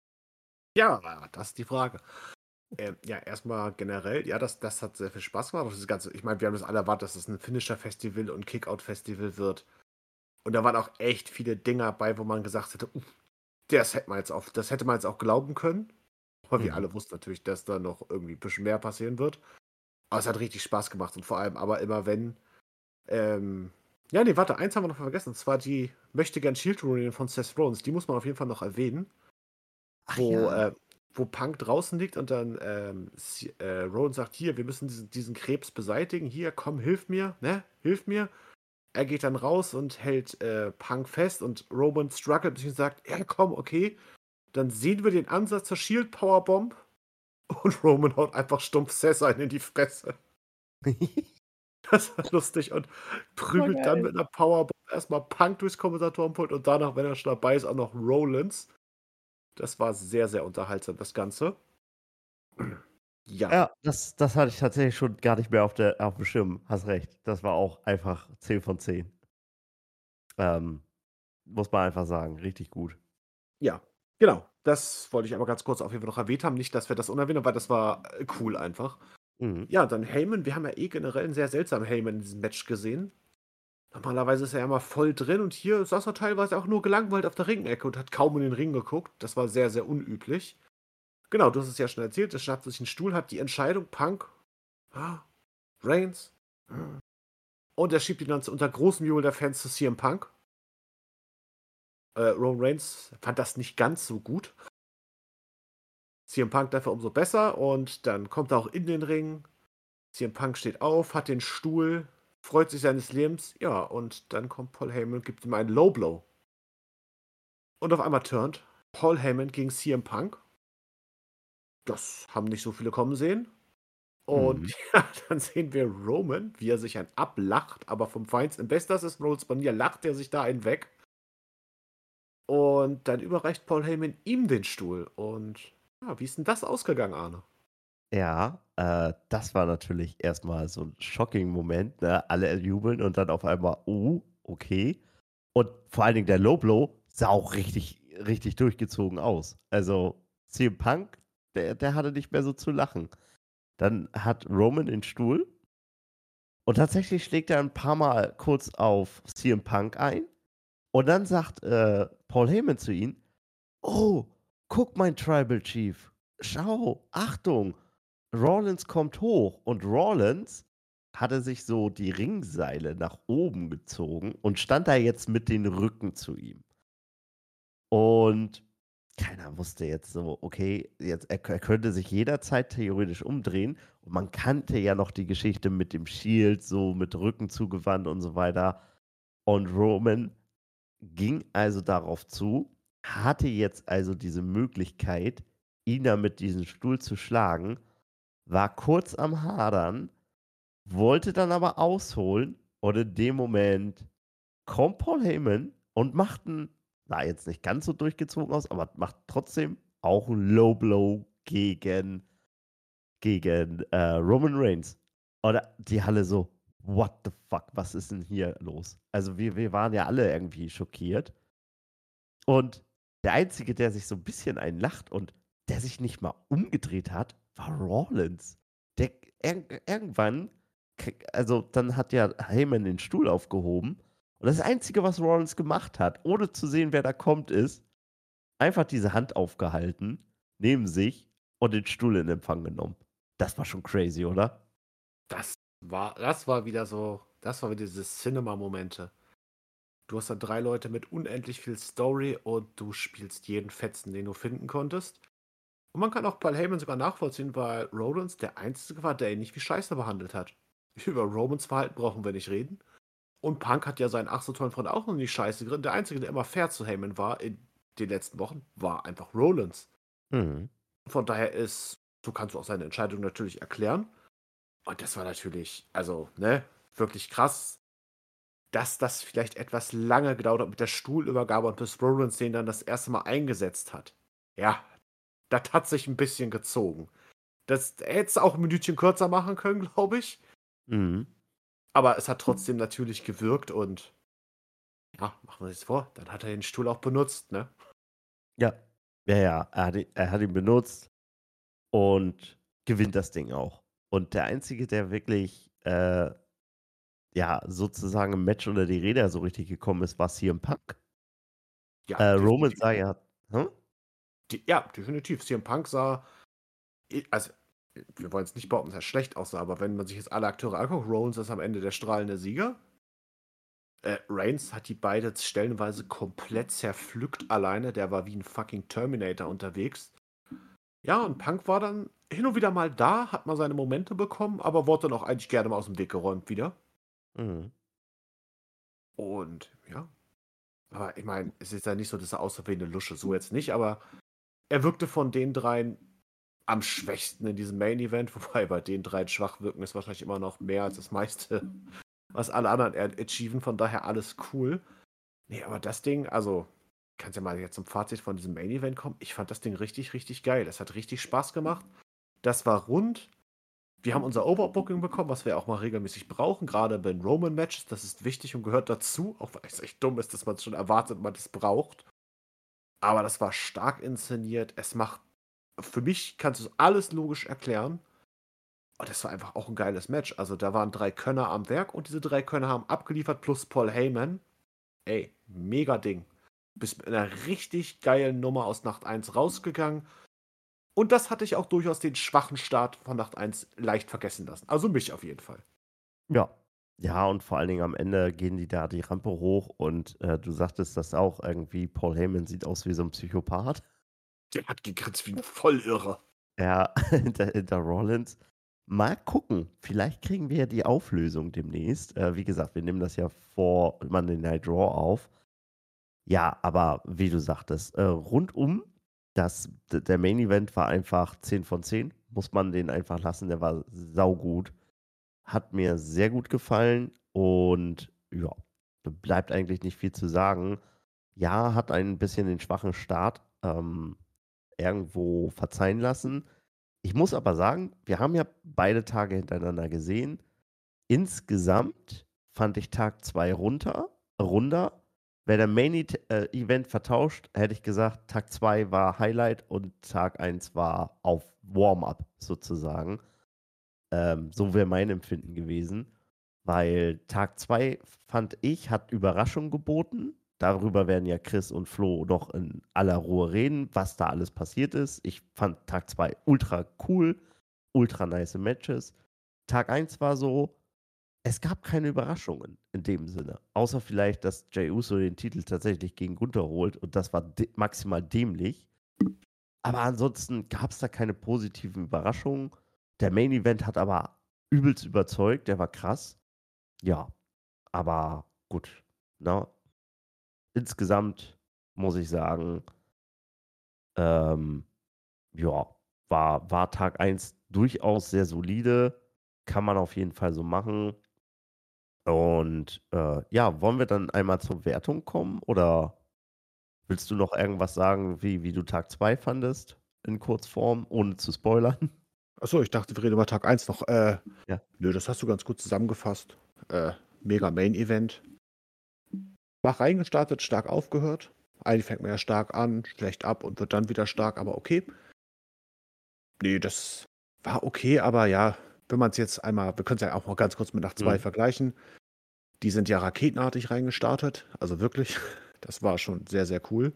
Ja, das ist die Frage. Ähm, ja, erst mal generell, ja, das das hat sehr viel Spaß gemacht. Auch das Ganze ich meine, wir haben das alle erwartet, dass es 'n Finisher-Festival und Kickout-Festival wird. Und da waren auch echt viele Dinger bei, wo man gesagt hätte: „Uff, das hätte man jetzt auch das hätte man jetzt auch glauben können." Aber wir Mhm. alle wussten natürlich, dass da noch irgendwie 'n bisschen mehr passieren wird. Aber es hat richtig Spaß gemacht und vor allem aber immer wenn, ähm ja, ne, warte, eins haben wir noch vergessen, und zwar die Möchtegern Shield Reunion von Seth Rollins. Die muss man auf jeden Fall noch erwähnen, Ach wo, ja. äh wo Punk draußen liegt und dann, ähm, S äh, Rollins sagt: „Hier, wir müssen diesen diesen Krebs beseitigen. Hier, komm, hilf mir, ne? Hilf mir." Er geht dann raus und hält, äh, Punk fest und Roman struggelt 'n bisschen und sagt: „Ja, komm, okay." Dann sehen wir den Ansatz zur Shield Powerbomb und Roman haut einfach stumpf Seth einen in die Fresse. Das war lustig und War prügelt dann geil. mit 'ner Powerbomb erst mal Punk durchs Kommentatorenpult und danach, wenn er schon dabei ist, auch noch Rollins. Das war sehr, sehr unterhaltsam, das Ganze. Ja. Ja, das das hatte ich tatsächlich schon gar nicht mehr auf der auf'm Schirm. Hast recht. Das war auch einfach zehn von zehn. Ähm, muss man einfach sagen, richtig gut. Ja, genau. Das wollte ich aber ganz kurz auf jeden Fall noch erwähnt haben. Nicht, dass wir das unerwähnen, weil das war, äh, cool einfach. Mhm. Ja, dann Heyman. Wir haben ja eh generell 'n sehr seltsamen Heyman in diesem Match gesehen. Normalerweise ist er ja immer voll drin und hier saß er teilweise auch nur gelangweilt auf der Ringecke und hat kaum in den Ring geguckt. Das war sehr, sehr unüblich. Genau, du hast es ja schon erzählt, er schnappt sich 'n Stuhl, hat die Entscheidung, Punk, ah, Reigns, hm, und er schiebt ihn dann unter großem Jubel der Fans zu C M Punk. Äh, Roman Reigns fand das nicht ganz so gut. C M Punk dafür umso besser und dann kommt er auch in den Ring. C M Punk steht auf, hat den Stuhl, freut sich seines Lebens, ja, und dann kommt Paul Heyman und gibt ihm einen Low Blow. Und auf einmal turnt Paul Heyman gegen C M Punk. Das haben nicht so viele kommen sehen. Und Mhm. ja, dann sehen wir Roman, wie er sich einen ablacht, aber vom Feinsten. Im Best das ist Rhodes Manier, lacht er sich da einen weg. Und dann überreicht Paul Heyman ihm den Stuhl. Und ja, wie ist denn das ausgegangen, Arne? Ja, äh, das war natürlich erst mal so 'n shocking Moment, ne? Alle jubeln und dann auf einmal: „Oh, okay." Und vor allen Dingen der Low Blow sah auch richtig richtig durchgezogen aus. Also, C M Punk, der der hatte nicht mehr so zu lachen. Dann hat Roman den Stuhl und tatsächlich schlägt er 'n paarmal kurz auf C M Punk ein. Und dann sagt, äh, Paul Heyman zu ihm: „Oh, guck, mein Tribal Chief. Schau, Achtung, Rollins kommt hoch." Und Rollins hatte sich so die Ringseile nach oben gezogen und stand da jetzt mit den Rücken zu ihm. Und keiner wusste jetzt so, okay, jetzt er er könnte sich jederzeit theoretisch umdrehen. Und man kannte ja noch die Geschichte mit dem Shield, so mit Rücken zugewandt und so weiter. Und Roman ging also darauf zu, hatte jetzt also diese Möglichkeit, ihn da mit diesem Stuhl zu schlagen, war kurz am Hadern, wollte dann aber ausholen und in dem Moment kommt Paul Heyman und macht 'n sah jetzt nicht ganz so durchgezogen aus, aber macht trotzdem auch 'n Low Blow gegen gegen, äh, Roman Reigns. Und da die Halle so: „What the fuck, was ist denn hier los?" Also, wir wir waren ja alle irgendwie schockiert. Und der Einzige, der sich so 'n bisschen einen lacht und der sich nicht mal umgedreht hat, war Rollins. Der irg irgendwann k also, dann hat ja Heyman den Stuhl aufgehoben und das Einzige, was Rollins gemacht hat, ohne zu sehen, wer da kommt, ist einfach diese Hand aufgehalten neben sich und den Stuhl in Empfang genommen. Das war schon crazy, oder? Das war das war wieder so das war wieder diese Cinema-Momente. Du hast da drei Leute mit unendlich viel Story und du spielst jeden Fetzen, den du finden konntest. Und man kann auch Paul Heyman sogar nachvollziehen, weil Rollins der Einzige war, der ihn nicht wie Scheiße behandelt hat. Über Romans Verhalten brauchen wir nicht reden. Und Punk hat ja seinen ach so tollen Freund auch noch nicht scheiße geredet. Der Einzige, der immer fair zu Heyman war in den letzten Wochen, war einfach Rollins. Mhm. Von daher ist, so kannst du auch seine Entscheidung natürlich erklären. Und das war natürlich, also, ne, wirklich krass, dass das vielleicht etwas lange gedauert hat mit der Stuhlübergabe und bis Rollins den dann das erste Mal eingesetzt hat. Ja, das hat sich ein bisschen gezogen. Das hätte es auch ein Minütchen kürzer machen können, glaube ich. Mhm. Aber es hat trotzdem natürlich gewirkt und ja, machen wir uns vor, dann hat er den Stuhl auch benutzt, ne? Ja. Ja, ja, er hat i er hat ihn benutzt und gewinnt das Ding auch. Und der Einzige, der wirklich, äh, ja, sozusagen im Match unter die Räder so richtig gekommen ist, war C M Punk. Ja, Äh, Roman definitiv. sah ja hm? De ja, definitiv. C M Punk sah i also, wir wollen jetzt nicht behaupten, dass er schlecht aussah, aber wenn man sich jetzt alle Akteure anguckt, Rollins ist am Ende der strahlende Sieger. Äh, Reigns hat die beide stellenweise komplett zerpflückt alleine. Der war wie ein fucking Terminator unterwegs. Ja, und Punk war dann hin und wieder mal da, hat mal seine Momente bekommen, aber wurde dann auch eigentlich gerne mal aus dem Weg geräumt wieder. Mhm. Und ja, aber ich meine, es ist ja nicht so, dass er aussah wie 'ne Lusche, so jetzt nicht, aber er wirkte von den dreien am schwächsten in diesem Main Event, wobei bei den dreien schwach wirken ist wahrscheinlich immer noch mehr als das meiste, was alle anderen er achieven, von daher alles cool. Ne, aber das Ding, also, kannst ja mal jetzt zum Fazit von diesem Main Event kommen. Ich fand das Ding richtig, richtig geil. Das hat richtig Spaß gemacht. Das war rund. Wir haben unser Overbooking bekommen, was wir auch mal regelmäßig brauchen, gerade bei den Roman-Matches. Das ist wichtig und gehört dazu, auch weil es echt dumm ist, dass man es schon erwartet und man das braucht. Aber das war stark inszeniert. Es macht für mich kannst du es alles logisch erklären. Und das war einfach auch ein geiles Match. Also, da waren drei Könner am Werk und diese drei Könner haben abgeliefert plus Paul Heyman. Ey, mega Ding. Bist mit einer richtig geilen Nummer aus Nacht eins rausgegangen. Und das hatte ich auch durchaus den schwachen Start von Nacht eins leicht vergessen lassen. Also mich auf jeden Fall. Ja. Ja, und vor allen Dingen am Ende gehen die da die Rampe hoch und, äh, du sagtest das auch irgendwie, Paul Heyman sieht aus wie so 'n Psychopath. Der hat gegrinst wie 'n Vollirrer. Ja, hinter hinter Rollins. Mal gucken, vielleicht kriegen wir ja die Auflösung demnächst. Äh, wie gesagt, wir nehmen das ja vor Monday Night Raw auf. Ja, aber wie du sagtest, äh, rundum, das d der Main Event war einfach zehn von zehn, muss man den einfach lassen, der war saugut. Hat mir sehr gut gefallen und ja, bleibt eigentlich nicht viel zu sagen. Ja, hat ein bisschen den schwachen Start, ähm, irgendwo verzeihen lassen. Ich muss aber sagen, wir haben ja beide Tage hintereinander gesehen. Insgesamt fand ich Tag zwei runter runder. Wäre der Main It äh, Event vertauscht, hätte ich gesagt, Tag zwei war Highlight und Tag eins war auf Warm-up sozusagen. Ähm, so wäre mein Empfinden gewesen, weil Tag zwei fand ich, hat Überraschung geboten. Darüber werden ja Chris und Flo noch in aller Ruhe reden, was da alles passiert ist. Ich fand Tag zwei ultra cool, ultra nice Matches. Tag eins war so, es gab keine Überraschungen in dem Sinne, außer vielleicht, dass Jey Uso den Titel tatsächlich gegen Gunther holt und das war de maximal dämlich. Aber ansonsten gab es da keine positiven Überraschungen. Der Main Event hat aber übelst überzeugt, der war krass. Ja, aber gut, ne? Insgesamt muss ich sagen, ähm, ja, war war Tag eins durchaus sehr solide. Kann man auf jeden Fall so machen. Und, äh, ja, wollen wir dann einmal zur Wertung kommen oder willst du noch irgendwas sagen, wie wie du Tag zwei fandest in Kurzform, ohne zu spoilern? Ach so, ich dachte, wir reden über Tag eins noch. Äh, Ja. nö, das hast du ganz gut zusammengefasst. Äh, mega Main Event. Schwach reingestartet, stark aufgehört. Eigentlich fängt man ja stark an, schlecht ab und wird dann wieder stark, aber okay. Ne, das war okay, aber ja, wenn man es jetzt einmal wir können's ja auch mal ganz kurz mit Nacht zwei Mhm. vergleichen. Die sind ja raketenartig reingestartet, also wirklich. Das war schon sehr, sehr cool.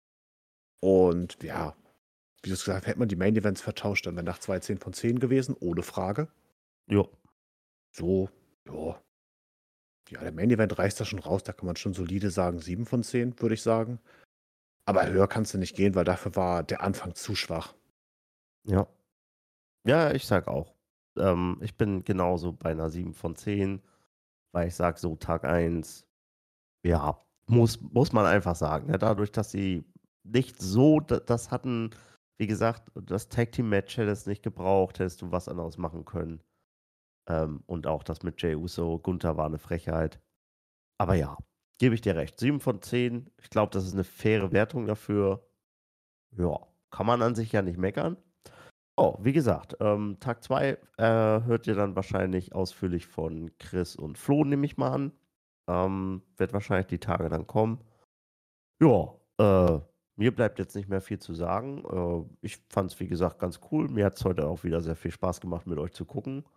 Und ja, wie du's gesagt hast, hätte man die Main Events vertauscht, dann wäre Nacht zwei zehn von zehn gewesen, ohne Frage. Jo. So, ja. Ja, der Main Event reißt da schon raus, da kann man schon solide sagen, sieben von zehn, würde ich sagen. Aber höher kannst du nicht gehen, weil dafür war der Anfang zu schwach. Ja. Ja, ich sage auch. Ähm, ich bin genauso bei 'ner sieben von zehn, weil ich sage so Tag eins, ja, muss muss man einfach sagen, ne? Dadurch, dass sie nicht so d das hatten wie gesagt, das Tag-Team-Match hättest nicht gebraucht, hättest du was anderes machen können. Ähm, und auch das mit Jey Uso, Gunther war 'ne Frechheit. Aber ja, gebe ich dir recht. sieben von zehn. Ich glaube, das ist 'ne faire Wertung dafür. Ja, kann man an sich ja nicht meckern. Oh, wie gesagt, ähm, Tag zwei, äh, hört ihr dann wahrscheinlich ausführlich von Chris und Flo, nehme ich mal an. Ähm, wird wahrscheinlich die Tage dann kommen. Ja, äh, mir bleibt jetzt nicht mehr viel zu sagen. Äh, ich fand's, wie gesagt, ganz cool. Mir hat's heute auch wieder sehr viel Spaß gemacht, mit euch zu gucken.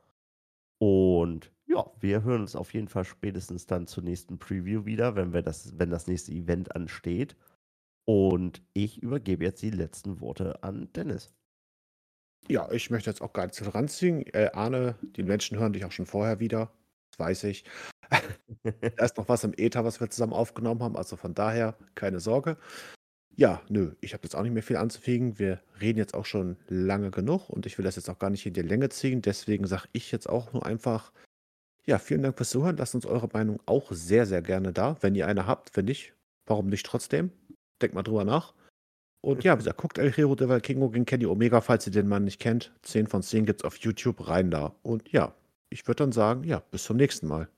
Und ja, wir hören uns auf jeden Fall spätestens dann zur nächsten Preview wieder, wenn wir das wenn das nächste Event ansteht. Und ich übergebe jetzt die letzten Worte an Dennis. Ja, ich möchte jetzt auch gar nicht so ranziehen. Äh, Arne, die Menschen hören dich auch schon vorher wieder, das weiß ich. Da ist noch was im Äther, was wir zusammen aufgenommen haben, also von daher keine Sorge. Ja, nö, ich habe jetzt auch nicht mehr viel anzufügen. Wir reden jetzt auch schon lange genug und ich will das jetzt auch gar nicht in die Länge ziehen. Deswegen sage ich jetzt auch nur einfach, ja, vielen Dank fürs Zuhören. Lasst uns eure Meinung auch sehr, sehr gerne da, wenn ihr eine habt. Wenn nicht, warum nicht trotzdem? Denkt mal drüber nach. Und ja, wie gesagt, guckt El Hero de Vikingo gegen Kenny Omega, falls ihr den Mann nicht kennt. zehn von zehn gibt's auf YouTube, rein da. Und ja, ich würde dann sagen, ja, bis zum nächsten Mal.